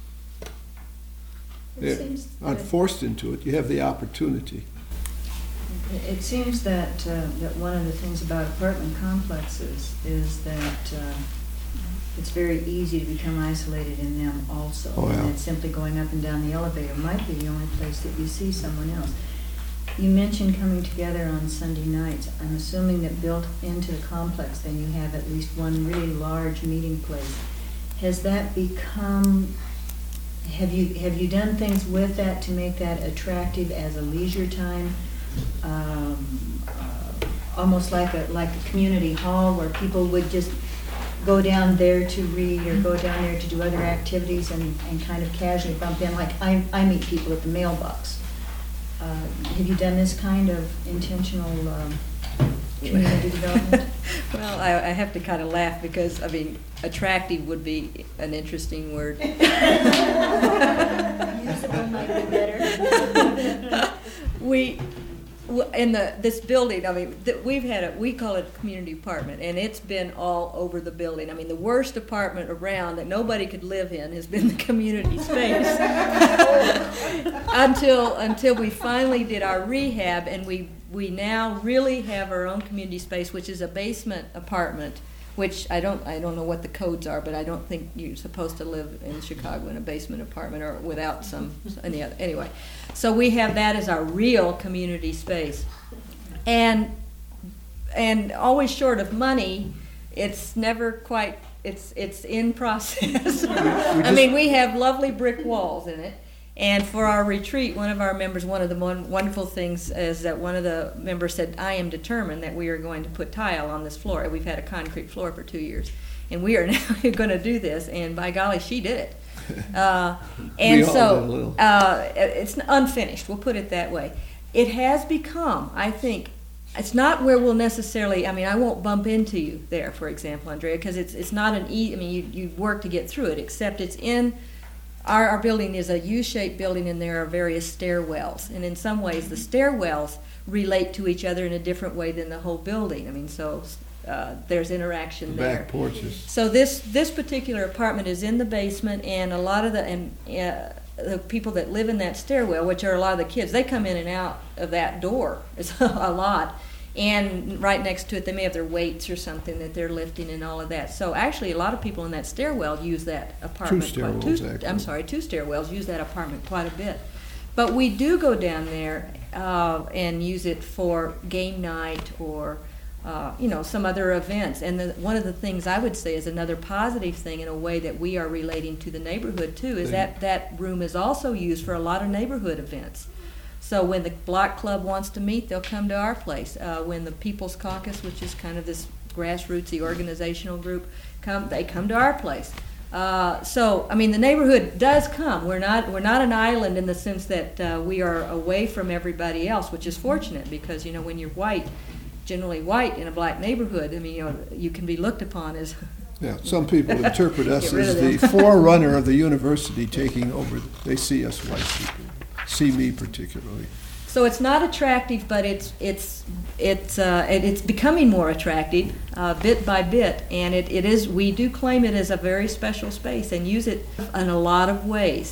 They aren't forced into it. You have the opportunity. It seems that uh, that one of the things about apartment complexes is that uh, it's very easy to become isolated in them also. Oh, yeah. And that simply going up and down the elevator might be the only place that you see someone else. You mentioned coming together on Sunday nights. I'm assuming that built into the complex then you have at least one really large meeting place. Has that become, have you have you done things with that to make that attractive as a leisure time? Um, uh, almost like a like a community hall where people would just go down there to read or go down there to do other activities and, and kind of casually bump in. Like I, I meet people at the mailbox. Uh, have you done this kind of intentional um, community development? Well, I, I have to kind of laugh because, I mean, attractive would be an interesting word. Usable might be better. We, w- in the, this building, I mean, th- we've had a, we call it a community apartment, and it's been all over the building. I mean, the worst apartment around that nobody could live in has been the community space. until, until we finally did our rehab, and we, we now really have our own community space, which is a basement apartment which I don't, I don't know what the codes are, but I don't think you're supposed to live in Chicago in a basement apartment or without some, any other, anyway. So we have that as our real community space. And, and always short of money, it's never quite, it's, it's in process. I mean, we have lovely brick walls in it. And for our retreat, one of our members, one of the one wonderful things is that one of the members said, I am determined that we are going to put tile on this floor. We've had a concrete floor for two years. And we are now going to do this. And by golly, she did it. Uh, and We all did a so little. uh, it's unfinished, we'll put it that way. It has become, I think, it's not where we'll necessarily, I mean, I won't bump into you there, for example, Andrea, because it's, it's not an e, I mean, you, you've worked to get through it, except it's in, Our, our building is a U-shaped building, and there are various stairwells. And in some ways, the stairwells relate to each other in a different way than the whole building. I mean, so uh, there's interaction The there. back porches. So this this particular apartment is in the basement, and a lot of the and uh, the people that live in that stairwell, which are a lot of the kids, they come in and out of that door. It's a lot. And right next to it, they may have their weights or something that they're lifting and all of that. So actually, a lot of people in that stairwell use that apartment. Two quite- stairwells, two- actually. I'm sorry, two stairwells use that apartment quite a bit. But we do go down there uh, and use it for game night or, uh, you know, some other events. And the, one of the things I would say is another positive thing in a way that we are relating to the neighborhood too is that that room is also used for a lot of neighborhood events. So when the block club wants to meet, they'll come to our place. Uh, when the People's Caucus, which is kind of this grassrootsy organizational group, come, they come to our place. Uh, so, I mean, the neighborhood does come. We're not we're not an island in the sense that uh, we are away from everybody else, which is fortunate because, you know, when you're white, generally white in a black neighborhood, I mean, you know, you can be looked upon as Yeah, some people interpret us Get rid as of the them. forerunner of the university taking over. They see us white people, see me particularly. So it's not attractive, but it's it's it's uh, it, it's becoming more attractive uh, bit by bit, and it, it is. We do claim it as a very special space and use it in a lot of ways.